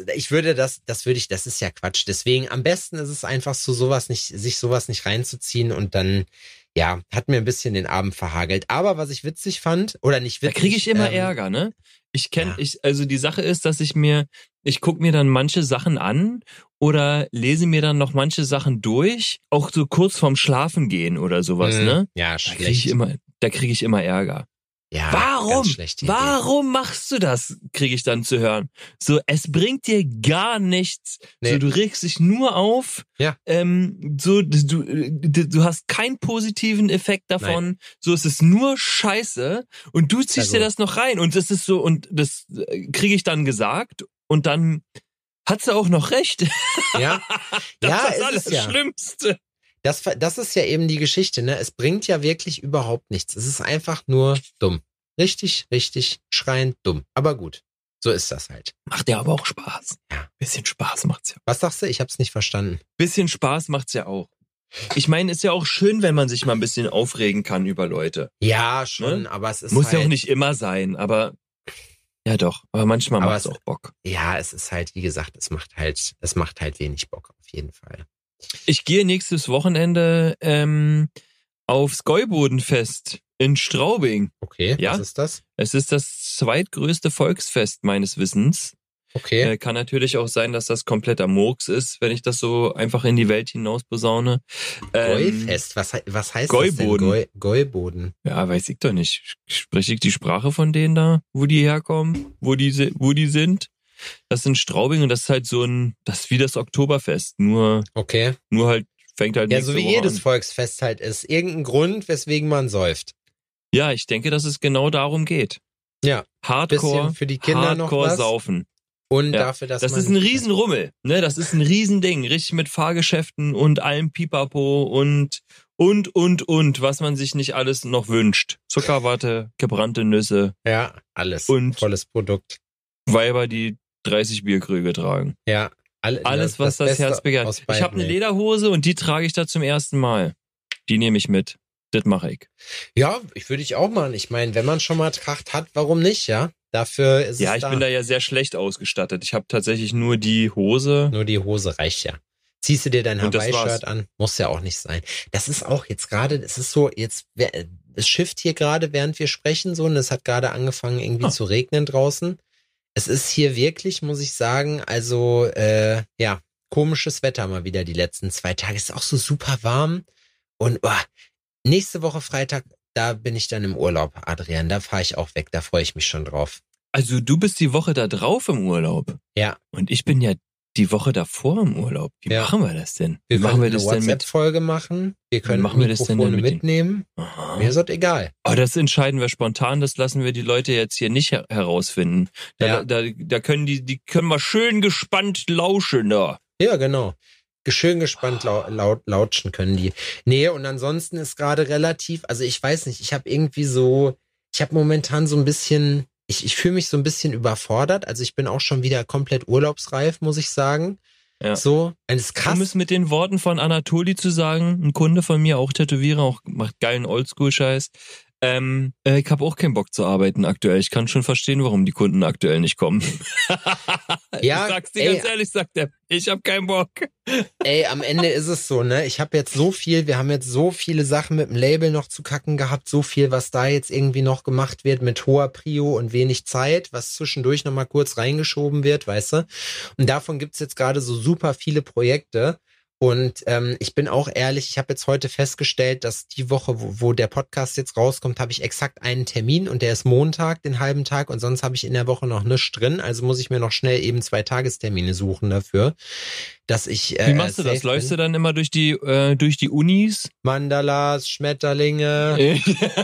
ist ja Quatsch. Deswegen am besten ist es einfach so sich sowas nicht reinzuziehen und dann, ja, hat mir ein bisschen den Abend verhagelt. Aber was ich witzig fand, oder nicht witzig. Da kriege ich immer Ärger, ne? Also die Sache ist, dass ich gucke mir dann manche Sachen an oder lese mir dann noch manche Sachen durch, auch so kurz vorm Schlafen gehen oder sowas, ne? Ja, schlecht. Da kriege ich immer Ärger. Ja, Warum machst du das, kriege ich dann zu hören. So, es bringt dir gar nichts. Nee. So, du regst dich nur auf. Ja. So, du hast keinen positiven Effekt davon. Nein. So, es ist nur Scheiße. Und du ziehst dir das noch rein. Und das ist so, und das kriege ich dann gesagt. Und dann hat sie auch noch recht. Ja. Das ist das Schlimmste. Das ist ja eben die Geschichte, ne? Es bringt ja wirklich überhaupt nichts. Es ist einfach nur dumm. Richtig, richtig schreiend dumm. Aber gut, so ist das halt. Macht ja aber auch Spaß. Ja. Bisschen Spaß macht's ja. Was sagst du? Ich hab's nicht verstanden. Bisschen Spaß macht's ja auch. Ich meine, ist ja auch schön, wenn man sich mal ein bisschen aufregen kann über Leute. Ja, schon, ne? Aber es ist muss ja auch nicht immer sein, aber ja doch. Aber manchmal macht's auch Bock. Ja, es ist halt, wie gesagt, es macht halt wenig Bock, auf jeden Fall. Ich gehe nächstes Wochenende aufs Gäubodenfest in Straubing. Okay, ja? Was ist das? Es ist das zweitgrößte Volksfest meines Wissens. Okay. Kann natürlich auch sein, dass das kompletter Murks ist, wenn ich das so einfach in die Welt hinaus posaune. Gäufest, was heißt Gäuboden. das denn? Gäuboden. Ja, weiß ich doch nicht. Spreche ich die Sprache von denen da, wo die herkommen, wo die sind? Das sind Straubing und das ist halt das ist wie das Oktoberfest, nur halt fängt halt ja, nächste so wie Woche jedes an. Volksfest halt ist. Irgendein Grund, weswegen man säuft. Ja, ich denke, dass es genau darum geht. Ja. Hardcore, bisschen für die Kinder Hardcore noch was. saufen. Und dafür, dass das ist ein Riesenrummel, ne? Das ist ein Riesending, richtig mit Fahrgeschäften und allem Pipapo und was man sich nicht alles noch wünscht. Zuckerwatte, gebrannte Nüsse. Ja, alles. Und volles Produkt. Weiber, die 30 Bierkrüge tragen. Ja. Alles, was das Herz begehrt. Ich habe eine Lederhose und die trage ich da zum ersten Mal. Die nehme ich mit. Das mache ich. Ja, würde ich auch machen. Ich meine, wenn man schon mal Tracht hat, warum nicht, ja? Dafür ist es ja, ich bin da ja sehr schlecht ausgestattet. Ich habe tatsächlich nur die Hose. Nur die Hose reicht ja. Ziehst du dir dein Hawaii-Shirt an? Muss ja auch nicht sein. Das ist auch jetzt gerade, es ist so, jetzt, es schifft hier gerade, während wir sprechen, so, und es hat gerade angefangen irgendwie zu regnen draußen. Es ist hier wirklich, muss ich sagen, also, ja, komisches Wetter mal wieder die letzten 2 Tage. Es ist auch so super warm. Und nächste Woche Freitag, da bin ich dann im Urlaub, Adrian. Da fahre ich auch weg, da freue ich mich schon drauf. Also du bist die Woche da drauf im Urlaub? Ja. Und ich bin ja die Woche davor im Urlaub. Wie machen wir das denn? Wir können eine WhatsApp-Folge machen. Wir können Mikrofone mitnehmen. Aha. Mir ist das egal. Aber das entscheiden wir spontan. Das lassen wir die Leute jetzt hier nicht herausfinden. Da können die können wir schön gespannt lauschen da. Ja, genau. schön gespannt lautschen können die. Nee, und ansonsten ist gerade relativ, also ich weiß nicht, ich habe momentan so ein bisschen, ich fühle mich so ein bisschen überfordert. Also ich bin auch schon wieder komplett urlaubsreif, muss ich sagen. Ja. So, eines krass. Um es mit den Worten von Anatoli zu sagen, ein Kunde von mir, auch Tätowierer, auch macht geilen Oldschool-Scheiß. Ich habe auch keinen Bock zu arbeiten aktuell. Ich kann schon verstehen, warum die Kunden aktuell nicht kommen. Ja, ich sag's dir ganz ehrlich, sagt er, ich habe keinen Bock. Ey, am Ende ist es so, ne? Wir haben jetzt so viele Sachen mit dem Label noch zu kacken gehabt, so viel, was da jetzt irgendwie noch gemacht wird mit hoher Prio und wenig Zeit, was zwischendurch nochmal kurz reingeschoben wird, weißt du? Und davon gibt's jetzt gerade so super viele Projekte. Und ich bin auch ehrlich, ich habe jetzt heute festgestellt, dass die Woche, wo der Podcast jetzt rauskommt, habe ich exakt einen Termin und der ist Montag, den halben Tag, und sonst habe ich in der Woche noch nichts drin. Also muss ich mir noch schnell eben 2 Tagestermine suchen dafür, dass ich Wie machst du das? Läufst du dann immer durch die Unis? Mandalas, Schmetterlinge.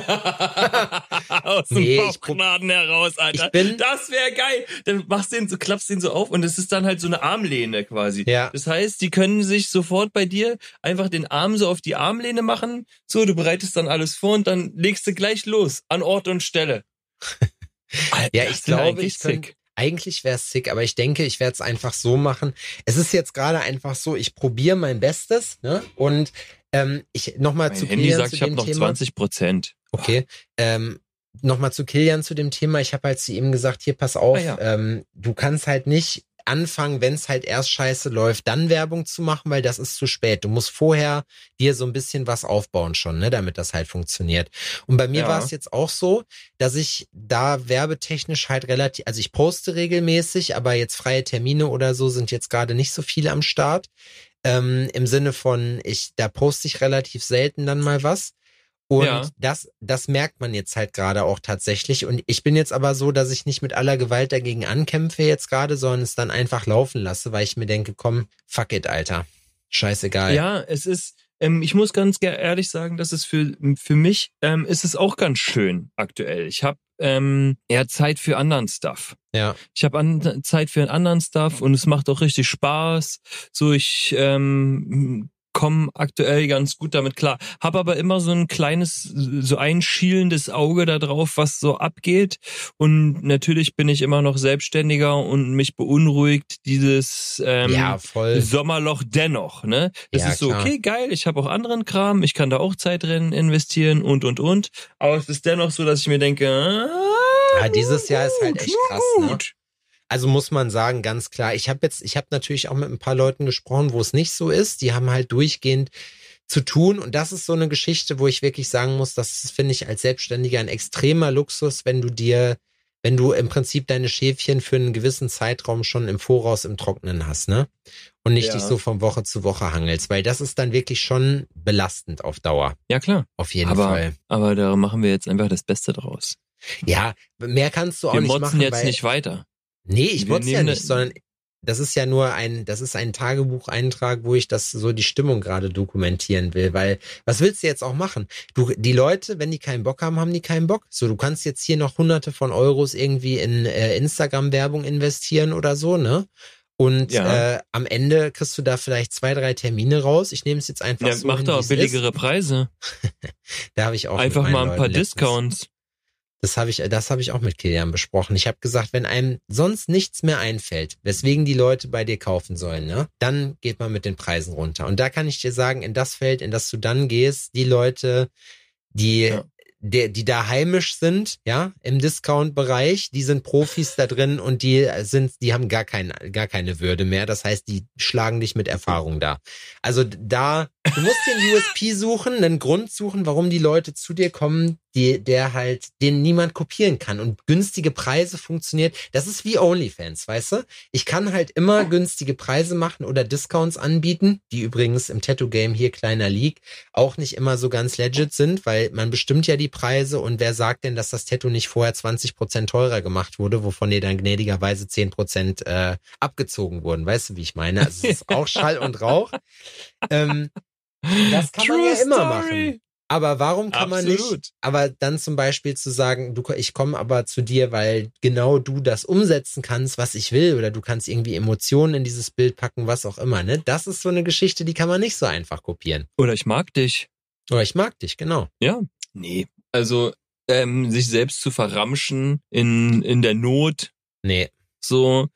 Aus dem Bauchnabel heraus, Alter. Das wäre geil. Dann klappst den so auf und es ist dann halt so eine Armlehne quasi. Ja. Das heißt, die können sich sofort bei dir einfach den Arm so auf die Armlehne machen. So, du bereitest dann alles vor und dann legst du gleich los an Ort und Stelle. Alter, ja, ich glaube, eigentlich wäre es sick, aber ich denke, ich werde es einfach so machen. Es ist jetzt gerade einfach so, ich probiere mein Bestes, ne? Und ich nochmal zu Handy Kilian sagt, zu ich habe dem noch Thema. 20%. Okay. Nochmal zu Kilian zu dem Thema. Ich habe halt zu ihm gesagt, hier, pass auf, du kannst halt nicht anfangen, wenn es halt erst scheiße läuft, dann Werbung zu machen, weil das ist zu spät. Du musst vorher dir so ein bisschen was aufbauen schon, ne, damit das halt funktioniert. Und bei mir war es jetzt auch so, dass ich da werbetechnisch halt also ich poste regelmäßig, aber jetzt freie Termine oder so sind jetzt gerade nicht so viele am Start. Im Sinne von, da poste ich relativ selten dann mal was. Und das merkt man jetzt halt gerade auch tatsächlich. Und ich bin jetzt aber so, dass ich nicht mit aller Gewalt dagegen ankämpfe jetzt gerade, sondern es dann einfach laufen lasse, weil ich mir denke, komm, fuck it, Alter. Scheißegal. Ja, es ist, ich muss ganz ehrlich sagen, dass es für mich ist es auch ganz schön aktuell. Ich habe Zeit für anderen Stuff. Ja. Ich habe Zeit für einen anderen Stuff und es macht auch richtig Spaß. So, ich komme aktuell ganz gut damit klar. Hab aber immer so ein kleines, so ein schielendes Auge da drauf, was so abgeht. Und natürlich bin ich immer noch Selbstständiger und mich beunruhigt dieses Sommerloch dennoch. Ne? Das ist so, klar. Okay, geil, ich habe auch anderen Kram, ich kann da auch Zeit drin investieren und. Aber es ist dennoch so, dass ich mir denke, dieses Jahr ist halt echt krass, ne? Also muss man sagen, ganz klar, ich habe natürlich auch mit ein paar Leuten gesprochen, wo es nicht so ist. Die haben halt durchgehend zu tun. Und das ist so eine Geschichte, wo ich wirklich sagen muss, das finde ich als Selbstständiger ein extremer Luxus, wenn du im Prinzip deine Schäfchen für einen gewissen Zeitraum schon im Voraus im Trockenen hast, ne? Und nicht dich so von Woche zu Woche hangelst, weil das ist dann wirklich schon belastend auf Dauer. Ja, klar. Auf jeden Fall. Aber da machen wir jetzt einfach das Beste draus. Ja, mehr kannst du auch nicht machen. Wir motzen jetzt nicht weiter. Nee, ich motze ja nicht, sondern das ist ja nur ein Tagebucheintrag, wo ich die Stimmung gerade dokumentieren will, weil was willst du jetzt auch machen? Die Leute, wenn die keinen Bock haben, haben die keinen Bock. So, du kannst jetzt hier noch Hunderte von Euros irgendwie in Instagram-Werbung investieren oder so, ne? Und am Ende kriegst du da vielleicht 2, 3 Termine raus. Ich nehme es jetzt einfach so. Mach doch billigere Preise. Da habe ich auch einfach mal ein paar Discounts. Das habe ich auch mit Kilian besprochen. Ich habe gesagt, wenn einem sonst nichts mehr einfällt, weswegen die Leute bei dir kaufen sollen, ne, dann geht man mit den Preisen runter. Und da kann ich dir sagen, in das Feld, in das du dann gehst, die Leute, die da heimisch sind, ja, im Discount-Bereich, die sind Profis da drin und die haben gar keine Würde mehr. Das heißt, die schlagen dich mit Erfahrung da. Also du musst den USP suchen, einen Grund suchen, warum die Leute zu dir kommen, den niemand kopieren kann. Und günstige Preise funktioniert. Das ist wie OnlyFans, weißt du? Ich kann halt immer günstige Preise machen oder Discounts anbieten, die übrigens im Tattoo-Game hier, kleiner Leak, auch nicht immer so ganz legit sind, weil man bestimmt ja die Preise und wer sagt denn, dass das Tattoo nicht vorher 20% teurer gemacht wurde, wovon dir dann gnädigerweise 10% abgezogen wurden. Weißt du, wie ich meine? Also es ist auch Schall und Rauch. Das kann man ja immer machen. Aber warum kann man nicht, aber dann zum Beispiel zu sagen, ich komme aber zu dir, weil genau du das umsetzen kannst, was ich will, oder du kannst irgendwie Emotionen in dieses Bild packen, was auch immer, ne? Das ist so eine Geschichte, die kann man nicht so einfach kopieren. Oder ich mag dich. Oder ich mag dich, genau. Ja, nee. Also, sich selbst zu verramschen in der Not. Nee. So,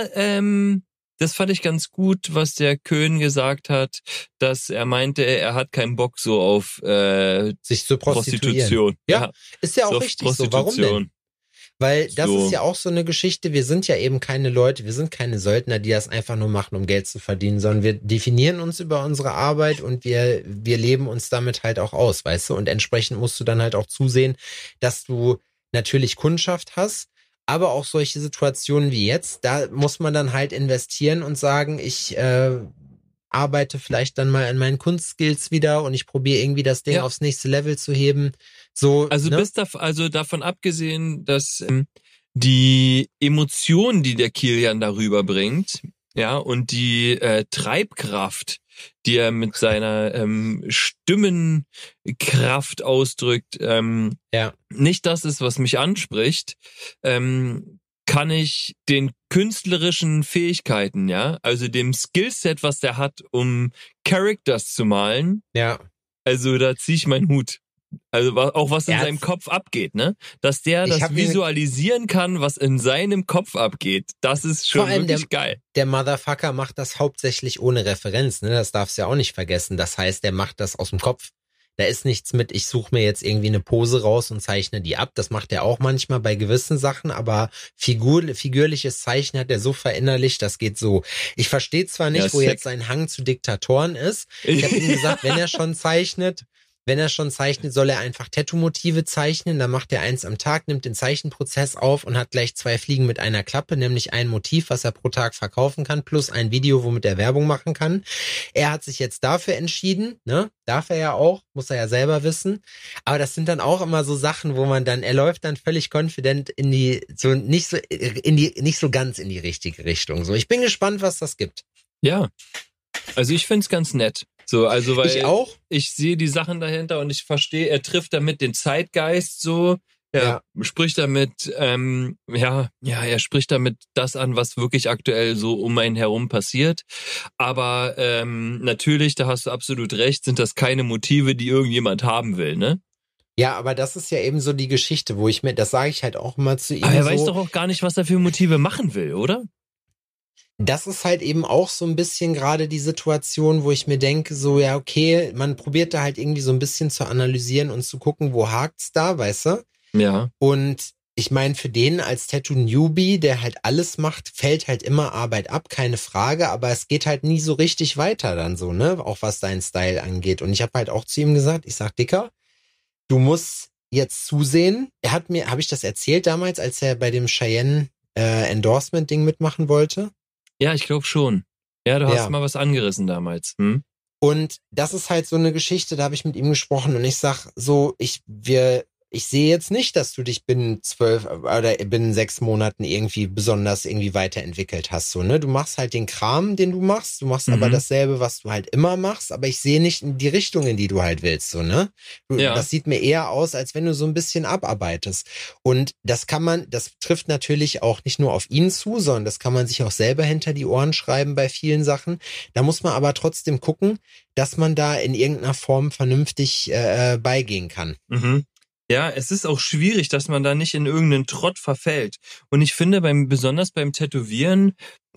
das fand ich ganz gut, was der Köhn gesagt hat, dass er meinte, er hat keinen Bock so auf sich zu Prostitution. Ja, ist ja auch richtig so. Warum denn? Weil das ist ja auch so eine Geschichte, wir sind ja eben keine Leute, wir sind keine Söldner, die das einfach nur machen, um Geld zu verdienen, sondern wir definieren uns über unsere Arbeit und wir leben uns damit halt auch aus, weißt du? Und entsprechend musst du dann halt auch zusehen, dass du natürlich Kundschaft hast, aber auch solche Situationen wie jetzt, da muss man dann halt investieren und sagen, ich arbeite vielleicht dann mal an meinen Kunstskills wieder und ich probiere irgendwie das Ding aufs nächste Level zu heben. So, also ne? also davon abgesehen, dass die Emotionen, die der Kilian darüber bringt, ja, und die Treibkraft, die er mit seiner Stimmenkraft ausdrückt, nicht das ist, was mich anspricht, kann ich den künstlerischen Fähigkeiten, ja, also dem Skillset, was der hat, um Characters zu malen, also da ziehe ich meinen Hut. Also auch was in seinem Kopf abgeht, ne? Dass der das visualisieren kann, was in seinem Kopf abgeht. Das ist schon wirklich geil. Der Motherfucker macht das hauptsächlich ohne Referenz, ne? Das darfst du ja auch nicht vergessen. Das heißt, der macht das aus dem Kopf. Da ist nichts mit, ich suche mir jetzt irgendwie eine Pose raus und zeichne die ab. Das macht er auch manchmal bei gewissen Sachen, aber figürliches Zeichnen hat er so verinnerlicht, das geht so. Ich verstehe zwar nicht, wo jetzt sein Hang zu Diktatoren ist. Ich habe ihm gesagt, wenn er schon zeichnet, soll er einfach Tattoo-Motive zeichnen. Dann macht er eins am Tag, nimmt den Zeichenprozess auf und hat gleich 2 Fliegen mit einer Klappe, nämlich ein Motiv, was er pro Tag verkaufen kann, plus ein Video, womit er Werbung machen kann. Er hat sich jetzt dafür entschieden, ne? Darf er ja auch, muss er ja selber wissen. Aber das sind dann auch immer so Sachen, wo man dann, er läuft dann völlig confident nicht so ganz in die richtige Richtung. So, ich bin gespannt, was das gibt. Ja. Also ich find's ganz nett. So, also weil ich auch. Ich sehe die Sachen dahinter und ich verstehe, er trifft damit den Zeitgeist so. Er spricht damit, er spricht damit das an, was wirklich aktuell so um einen herum passiert. Aber natürlich, da hast du absolut recht, sind das keine Motive, die irgendjemand haben will, ne? Ja, aber das ist ja eben so die Geschichte, das sage ich halt auch immer zu ihm. Aber er weiß doch auch gar nicht, was er für Motive machen will, oder? Das ist halt eben auch so ein bisschen gerade die Situation, wo ich mir denke, so, ja, okay, man probiert da halt irgendwie so ein bisschen zu analysieren und zu gucken, wo hakt's da, weißt du? Ja. Und ich meine, für den als Tattoo-Newbie, der halt alles macht, fällt halt immer Arbeit ab, keine Frage, aber es geht halt nie so richtig weiter dann so, ne? Auch was deinen Style angeht. Und ich habe halt auch zu ihm gesagt, ich sag, Dicker, du musst jetzt zusehen. Habe ich das erzählt damals, als er bei dem Cheyenne Endorsement-Ding mitmachen wollte? Ja, ich glaube schon. Ja, du hast mal was angerissen damals. Und das ist halt so eine Geschichte, da habe ich mit ihm gesprochen und ich sag so, ich sehe jetzt nicht, dass du dich binnen 6 Monaten irgendwie besonders irgendwie weiterentwickelt hast, so, ne? Du machst halt den Kram, den du machst aber dasselbe, was du halt immer machst, aber ich sehe nicht in die Richtung, in die du halt willst, so, ne? Das sieht mir eher aus, als wenn du so ein bisschen abarbeitest. Und das trifft natürlich auch nicht nur auf ihn zu, sondern das kann man sich auch selber hinter die Ohren schreiben bei vielen Sachen. Da muss man aber trotzdem gucken, dass man da in irgendeiner Form vernünftig beigehen kann. Mhm. Ja, es ist auch schwierig, dass man da nicht in irgendeinen Trott verfällt. Und ich finde, besonders beim Tätowieren,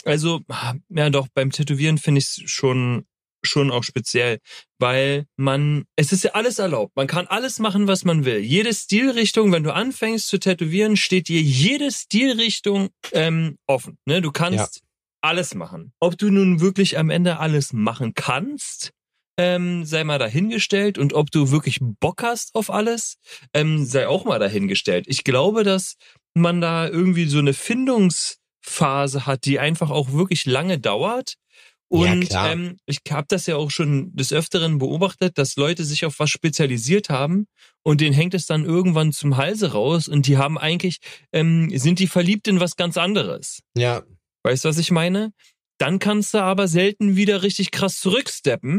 beim Tätowieren finde ich es schon auch speziell, weil es ist ja alles erlaubt. Man kann alles machen, was man will. Jede Stilrichtung, wenn du anfängst zu tätowieren, steht dir jede Stilrichtung offen. Ne? Du kannst alles machen. Ob du nun wirklich am Ende alles machen kannst, sei mal dahingestellt, und ob du wirklich Bock hast auf alles, sei auch mal dahingestellt. Ich glaube, dass man da irgendwie so eine Findungsphase hat, die einfach auch wirklich lange dauert. Und ich habe das ja auch schon des Öfteren beobachtet, dass Leute sich auf was spezialisiert haben und denen hängt es dann irgendwann zum Halse raus und die haben eigentlich, sind die verliebt in was ganz anderes. Ja. Weißt du, was ich meine? Dann kannst du aber selten wieder richtig krass zurücksteppen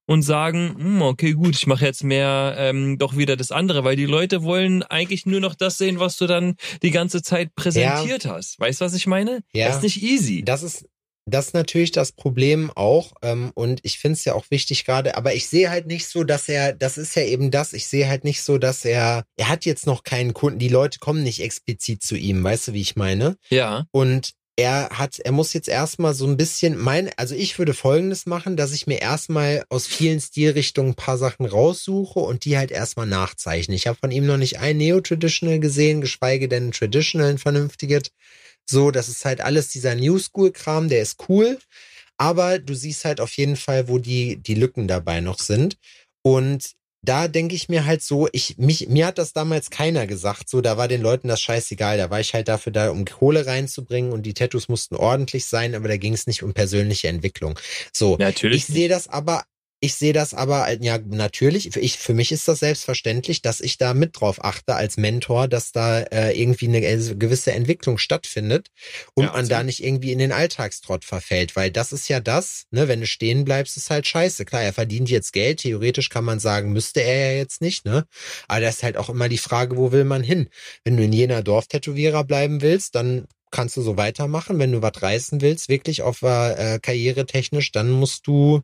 und sagen, okay, gut, ich mache jetzt mehr doch wieder das andere, weil die Leute wollen eigentlich nur noch das sehen, was du dann die ganze Zeit präsentiert hast. Weißt du, was ich meine? Ja. Das ist nicht easy. Das ist natürlich das Problem auch, und ich finde es ja auch wichtig gerade, aber ich sehe halt nicht so, dass das ist ja eben das, ich sehe halt nicht so, dass er hat jetzt noch keinen Kunden, die Leute kommen nicht explizit zu ihm, weißt du, wie ich meine? Ja. Und er muss jetzt erstmal so ein bisschen also ich würde Folgendes machen, dass ich mir erstmal aus vielen Stilrichtungen ein paar Sachen raussuche und die halt erstmal nachzeichne. Ich habe von ihm noch nicht ein Neo-Traditional gesehen, geschweige denn ein Traditional, ein vernünftiges. So, das ist halt alles dieser New School-Kram, der ist cool, aber du siehst halt auf jeden Fall, wo die Lücken dabei noch sind. Und da denke ich mir halt so, mir hat das damals keiner gesagt, so, da war den Leuten das scheißegal, da war ich halt dafür da, um Kohle reinzubringen und die Tattoos mussten ordentlich sein, aber da ging es nicht um persönliche Entwicklung. So, natürlich. Ich sehe das aber, ja, natürlich, für mich ist das selbstverständlich, dass ich da mit drauf achte als Mentor, dass da irgendwie eine gewisse Entwicklung stattfindet und man da nicht irgendwie in den Alltagstrott verfällt, weil das ist ja das, ne, wenn du stehen bleibst, ist halt scheiße. Klar, er verdient jetzt Geld, theoretisch kann man sagen, müsste er ja jetzt nicht, ne, aber das ist halt auch immer die Frage, wo will man hin? Wenn du in jener Dorftätowierer bleiben willst, dann kannst du so weitermachen. Wenn du was reißen willst, wirklich auf karrieretechnisch, dann musst du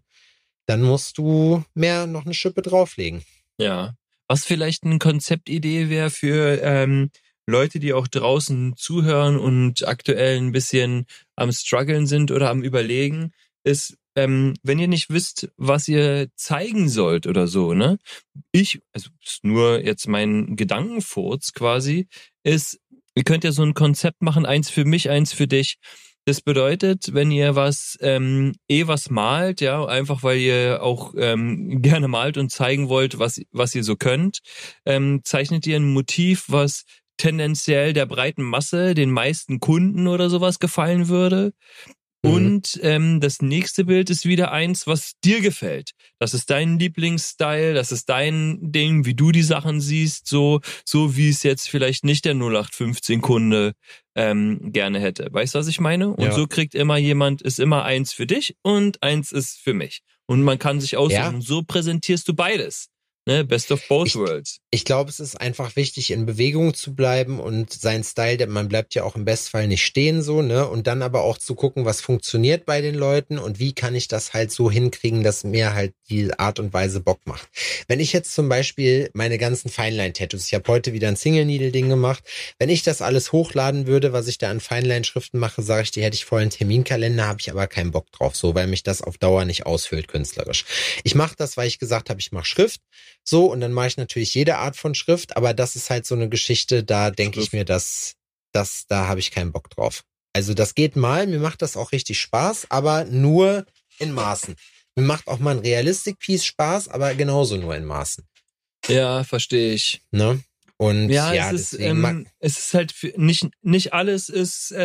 mehr noch eine Schippe drauflegen. Ja. Was vielleicht eine Konzeptidee wäre für Leute, die auch draußen zuhören und aktuell ein bisschen am Struggeln sind oder am Überlegen, ist, wenn ihr nicht wisst, was ihr zeigen sollt oder so, ne? Also ist nur jetzt mein Gedankenfurz quasi, ist, ihr könnt ja so ein Konzept machen, eins für mich, eins für dich. Das bedeutet, wenn ihr was malt, ja, einfach weil ihr auch gerne malt und zeigen wollt, was ihr so könnt, zeichnet ihr ein Motiv, was tendenziell der breiten Masse, den meisten Kunden oder sowas gefallen würde. Und das nächste Bild ist wieder eins, was dir gefällt. Das ist dein Lieblingsstyle, das ist dein Ding, wie du die Sachen siehst, so wie es jetzt vielleicht nicht der 0815-Kunde gerne hätte. Weißt du, was ich meine? Und so kriegt immer jemand, ist immer eins für dich und eins ist für mich. Und man kann sich aussuchen. Und so präsentierst du beides. Ne? Best of both worlds. Ich glaube, es ist einfach wichtig, in Bewegung zu bleiben und sein Style, man bleibt ja auch im Bestfall nicht stehen so, ne? Und dann aber auch zu gucken, was funktioniert bei den Leuten und wie kann ich das halt so hinkriegen, dass mir halt die Art und Weise Bock macht. Wenn ich jetzt zum Beispiel meine ganzen Feinline-Tattoos, ich habe heute wieder ein Single-Needle-Ding gemacht, wenn ich das alles hochladen würde, was ich da an Feinline-Schriften mache, sage ich dir, hätte ich voll einen Terminkalender, habe ich aber keinen Bock drauf, so, weil mich das auf Dauer nicht ausfüllt künstlerisch. Ich mache das, weil ich gesagt habe, ich mache Schrift, so, und dann mache ich natürlich jede Art von Schrift, aber das ist halt so eine Geschichte, da denke ich mir, da habe ich keinen Bock drauf. Also das geht mal, mir macht das auch richtig Spaß, aber nur in Maßen. Mir macht auch mal ein Realistic-Piece Spaß, aber genauso nur in Maßen. Ja, verstehe ich. Ne? Und ja, es ist halt nicht alles ist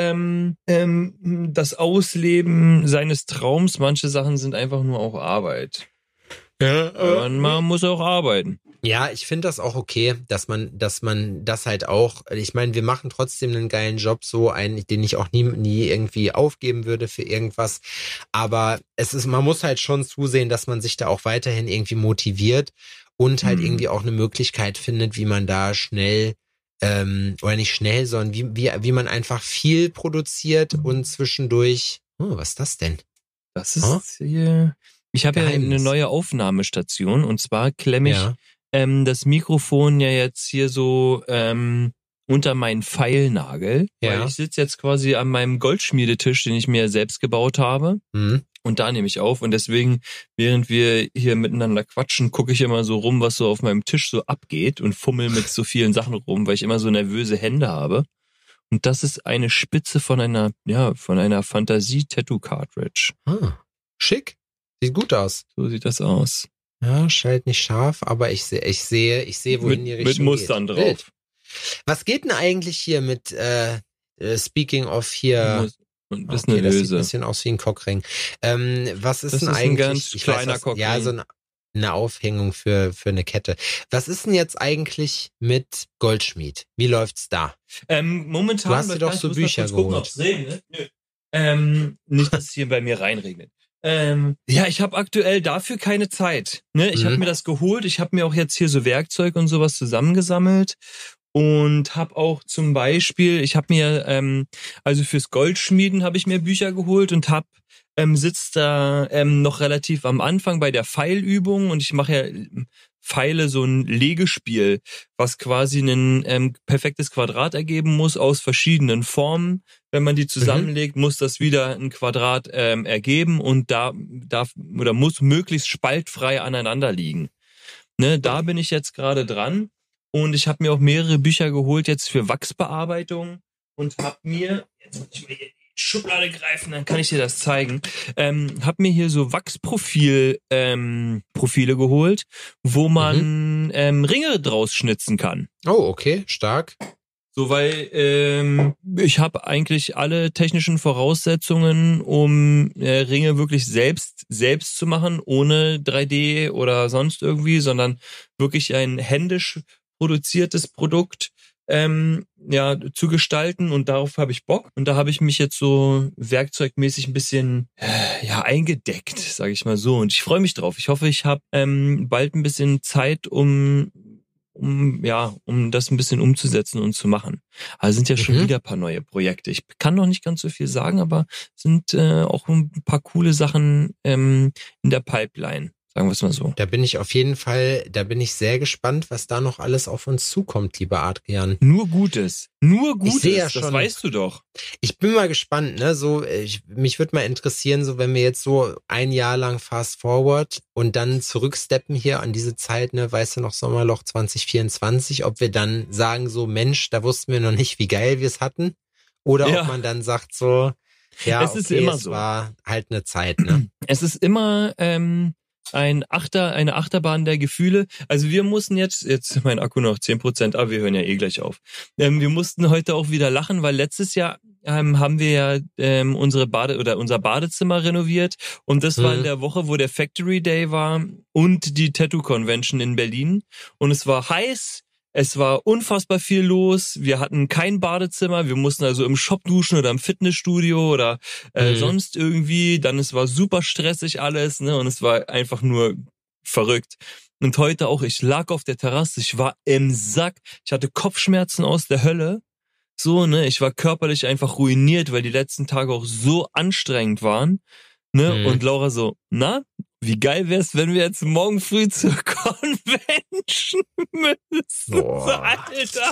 das Ausleben seines Traums. Manche Sachen sind einfach nur auch Arbeit. Ja, aber man muss auch arbeiten. Ja, ich finde das auch okay, dass man das halt auch, ich meine, wir machen trotzdem einen geilen Job, den ich auch nie irgendwie aufgeben würde für irgendwas, aber man muss halt schon zusehen, dass man sich da auch weiterhin irgendwie motiviert und halt irgendwie auch eine Möglichkeit findet, wie man da schnell, oder nicht schnell, sondern wie man einfach viel produziert und zwischendurch, was ist das denn? Das ist hier... Ich habe ja eine neue Aufnahmestation und zwar klemme ich das Mikrofon ja jetzt hier so unter meinen Pfeilnagel, weil ich sitze jetzt quasi an meinem Goldschmiedetisch, den ich mir selbst gebaut habe und da nehme ich auf und deswegen, während wir hier miteinander quatschen, gucke ich immer so rum, was so auf meinem Tisch so abgeht und fummel mit so vielen Sachen rum, weil ich immer so nervöse Hände habe. Und das ist eine Spitze von einer Fantasie-Tattoo-Cartridge. Schick. Sieht gut aus. So sieht das aus. Ja, schalt nicht scharf, aber ich sehe, wohin die Richtung mit Mustern geht. drauf. Wild. Was geht denn eigentlich hier mit Speaking of hier? Das ist eine Löse. Das sieht ein bisschen aus wie ein Cockring. Was ist das denn ist eigentlich? Ein ganz kleiner Cockring. Ja, so eine Aufhängung für eine Kette. Was ist denn jetzt eigentlich mit Goldschmied? Wie läuft's da? Momentan. Du hast dir doch so Bücher geholt. Gucken, ne? Nö. Nicht, dass es hier bei mir reinregnet. Ja, ich habe aktuell dafür keine Zeit. Ne? Ich habe mir das geholt. Ich habe mir auch jetzt hier so Werkzeug und sowas zusammengesammelt. Und habe auch zum Beispiel, ich habe mir, also fürs Goldschmieden habe ich mir Bücher geholt und sitzt da noch relativ am Anfang bei der Pfeilübung und ich mache ja Pfeile, so ein Legespiel, was quasi ein perfektes Quadrat ergeben muss aus verschiedenen Formen. Wenn man die zusammenlegt, muss das wieder ein Quadrat ergeben und muss möglichst spaltfrei aneinander liegen. Ne, da bin ich jetzt gerade dran und ich habe mir auch mehrere Bücher geholt jetzt für Wachsbearbeitung und habe mir, jetzt muss ich mal hier in die Schublade greifen, dann kann ich dir das zeigen, habe mir hier so Wachsprofile geholt, wo man Ringe draus schnitzen kann. Oh, okay, stark. So, weil ich habe eigentlich alle technischen Voraussetzungen, um Ringe wirklich selbst zu machen, ohne 3D oder sonst irgendwie, sondern wirklich ein händisch produziertes Produkt zu gestalten und darauf habe ich Bock. Und da habe ich mich jetzt so werkzeugmäßig ein bisschen eingedeckt, sage ich mal so. Und ich freue mich drauf. Ich hoffe, ich habe bald ein bisschen Zeit, um das ein bisschen umzusetzen und zu machen. Also sind ja schon wieder ein paar neue Projekte. Ich kann noch nicht ganz so viel sagen, aber sind auch ein paar coole Sachen in der Pipeline. Sagen wir es mal so. Da bin ich sehr gespannt, was da noch alles auf uns zukommt, lieber Adrian. Nur Gutes, ich sehe ja das schon, weißt du doch. Ich bin mal gespannt, ne? Mich würde mal interessieren, so wenn wir jetzt so ein Jahr lang fast forward und dann zurücksteppen hier an diese Zeit, ne, weißt du noch, Sommerloch 2024, ob wir dann sagen so, Mensch, da wussten wir noch nicht, wie geil wir es hatten. Oder ob man dann sagt so, ja, es war halt eine Zeit, ne? Es ist immer eine Achterbahn der Gefühle. Also wir mussten jetzt mein Akku noch 10%, aber wir hören ja gleich auf. Wir mussten heute auch wieder lachen, weil letztes Jahr haben wir ja unser Badezimmer renoviert und das war in der Woche, wo der Factory Day war und die Tattoo Convention in Berlin und es war heiß. Es war unfassbar viel los. Wir hatten kein Badezimmer. Wir mussten also im Shop duschen oder im Fitnessstudio oder sonst irgendwie. Dann es war super stressig alles, ne? Und es war einfach nur verrückt. Und heute auch. Ich lag auf der Terrasse. Ich war im Sack. Ich hatte Kopfschmerzen aus der Hölle. So, ne? Ich war körperlich einfach ruiniert, weil die letzten Tage auch so anstrengend waren. Ne? Und Laura so, na, wie geil wär's, wenn wir jetzt morgen früh zur Convention müssen? Boah. Alter,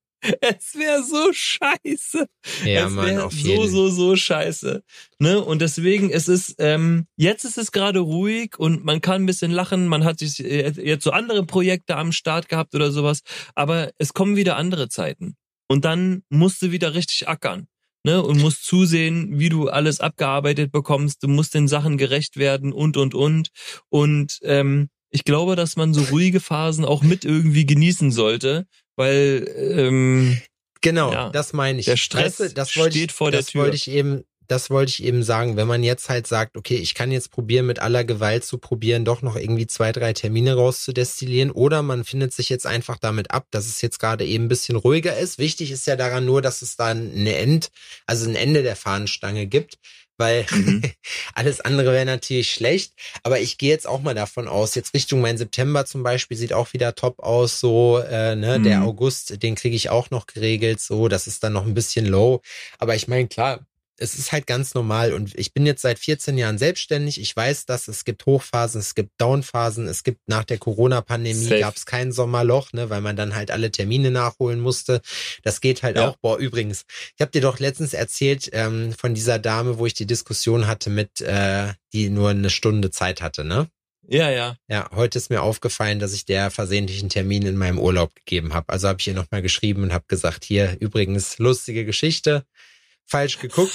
es wäre so scheiße. Ja, es Mann, auf jeden Fall. so scheiße. Ne? Und deswegen, jetzt ist es gerade ruhig und man kann ein bisschen lachen, man hat sich jetzt so andere Projekte am Start gehabt oder sowas, aber es kommen wieder andere Zeiten. Und dann musst du wieder richtig ackern. Ne, und musst zusehen, wie du alles abgearbeitet bekommst. Du musst den Sachen gerecht werden und. Und ich glaube, dass man so ruhige Phasen auch mit irgendwie genießen sollte, weil genau, das meine ich. Der Stress steht vor der Tür. Das wollte ich eben sagen, wenn man jetzt halt sagt, okay, ich kann jetzt probieren, mit aller Gewalt zu probieren, doch noch irgendwie 2, 3 Termine rauszudestillieren, oder man findet sich jetzt einfach damit ab, dass es jetzt gerade eben ein bisschen ruhiger ist. Wichtig ist ja daran nur, dass es da ein Ende der Fahnenstange gibt, weil alles andere wäre natürlich schlecht. Aber ich gehe jetzt auch mal davon aus, jetzt Richtung mein September zum Beispiel sieht auch wieder top aus, so, der August, den kriege ich auch noch geregelt, so, das ist dann noch ein bisschen low. Aber ich meine, klar, es ist halt ganz normal und ich bin jetzt seit 14 Jahren selbstständig. Ich weiß, dass es gibt Hochphasen, es gibt Downphasen, es gibt nach der Corona-Pandemie gab es kein Sommerloch, ne, weil man dann halt alle Termine nachholen musste. Das geht halt auch. Boah, übrigens, ich habe dir doch letztens erzählt von dieser Dame, wo ich die Diskussion hatte mit, die nur eine Stunde Zeit hatte, ne? Ja. Ja, heute ist mir aufgefallen, dass ich der versehentlich einen Termin in meinem Urlaub gegeben habe. Also habe ich ihr nochmal geschrieben und habe gesagt, hier, übrigens, lustige Geschichte. Falsch geguckt.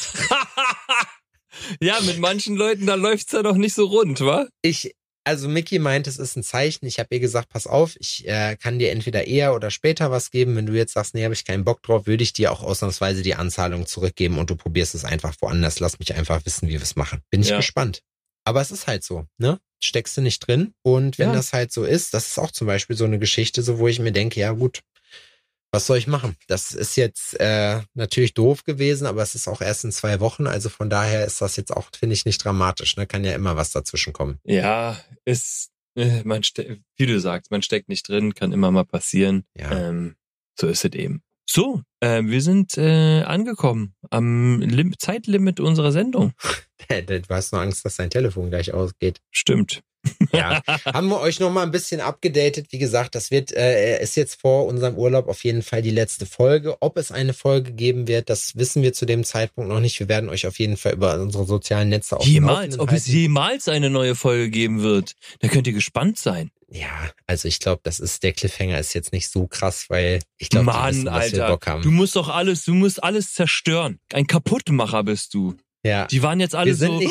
Ja, mit manchen Leuten, da läuft's ja doch nicht so rund, wa? Also Micky meint, es ist ein Zeichen. Ich habe ihr gesagt, pass auf, ich kann dir entweder eher oder später was geben. Wenn du jetzt sagst, nee, habe ich keinen Bock drauf, würde ich dir auch ausnahmsweise die Anzahlung zurückgeben und du probierst es einfach woanders. Lass mich einfach wissen, wie wir es machen. Bin ich gespannt. Aber es ist halt so, ne? Steckst du nicht drin. Und wenn das halt so ist, das ist auch zum Beispiel so eine Geschichte, so wo ich mir denke, ja gut, Was soll ich machen? Das ist jetzt natürlich doof gewesen, aber es ist auch erst in 2 Wochen. Also von daher ist das jetzt auch, finde ich, nicht dramatisch. Ne? Kann ja immer was dazwischen kommen. Ja, wie du sagst, man steckt nicht drin, kann immer mal passieren. Ja. So ist es eben. So, wir sind angekommen am Zeitlimit unserer Sendung. Du hast nur Angst, dass dein Telefon gleich ausgeht. Stimmt. Ja, haben wir euch noch mal ein bisschen abgedatet. Wie gesagt, das ist jetzt vor unserem Urlaub auf jeden Fall die letzte Folge. Ob es eine Folge geben wird, das wissen wir zu dem Zeitpunkt noch nicht. Wir werden euch auf jeden Fall über unsere sozialen Netze auf Ob es jemals eine neue Folge geben wird, da könnt ihr gespannt sein. Ja, also ich glaube, der Cliffhanger ist jetzt nicht so krass, weil ich glaube, die wissen, was wir Bock haben. Du musst alles zerstören. Ein Kaputtmacher bist du. Ja. Die waren jetzt alle so,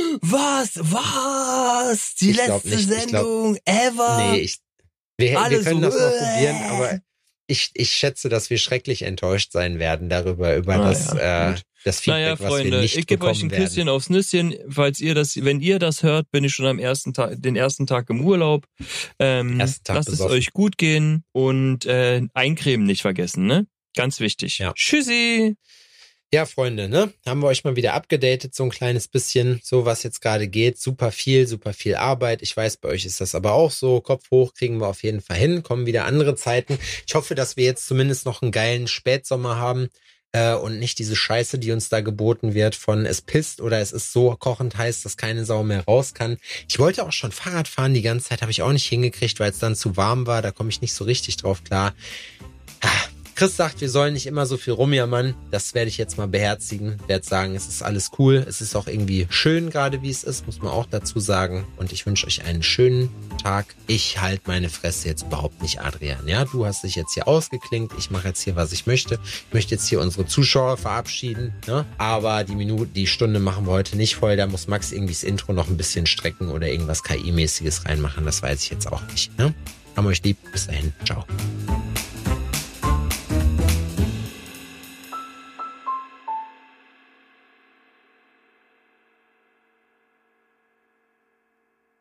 was? Die letzte Sendung ever? Nee, wir können das noch probieren, aber ich schätze, dass wir schrecklich enttäuscht sein werden darüber, das Feedback, was wir nicht ich gebe euch ein Küsschen aufs Nüsschen, wenn ihr das hört, bin ich schon am den ersten Tag im Urlaub. Lasst es euch gut gehen und eincremen nicht vergessen, ne? Ganz wichtig. Ja. Tschüssi! Ja, Freunde, ne? Haben wir euch mal wieder abgedatet, so ein kleines bisschen, so was jetzt gerade geht. Super viel Arbeit. Ich weiß, bei euch ist das aber auch so. Kopf hoch, kriegen wir auf jeden Fall hin. Kommen wieder andere Zeiten. Ich hoffe, dass wir jetzt zumindest noch einen geilen Spätsommer haben und nicht diese Scheiße, die uns da geboten wird von es pisst oder es ist so kochend heiß, dass keine Sau mehr raus kann. Ich wollte auch schon Fahrrad fahren die ganze Zeit, habe ich auch nicht hingekriegt, weil es dann zu warm war. Da komme ich nicht so richtig drauf klar. Chris sagt, wir sollen nicht immer so viel rumjammern. Das werde ich jetzt mal beherzigen. Werde sagen, es ist alles cool. Es ist auch irgendwie schön, gerade wie es ist, muss man auch dazu sagen. Und ich wünsche euch einen schönen Tag. Ich halte meine Fresse jetzt überhaupt nicht, Adrian. Ja, du hast dich jetzt hier ausgeklinkt. Ich mache jetzt hier, was ich möchte. Ich möchte jetzt hier unsere Zuschauer verabschieden. Ne? Aber die Stunde machen wir heute nicht voll. Da muss Max irgendwie das Intro noch ein bisschen strecken oder irgendwas KI-mäßiges reinmachen. Das weiß ich jetzt auch nicht. Ne? Haben euch lieb. Bis dahin. Ciao.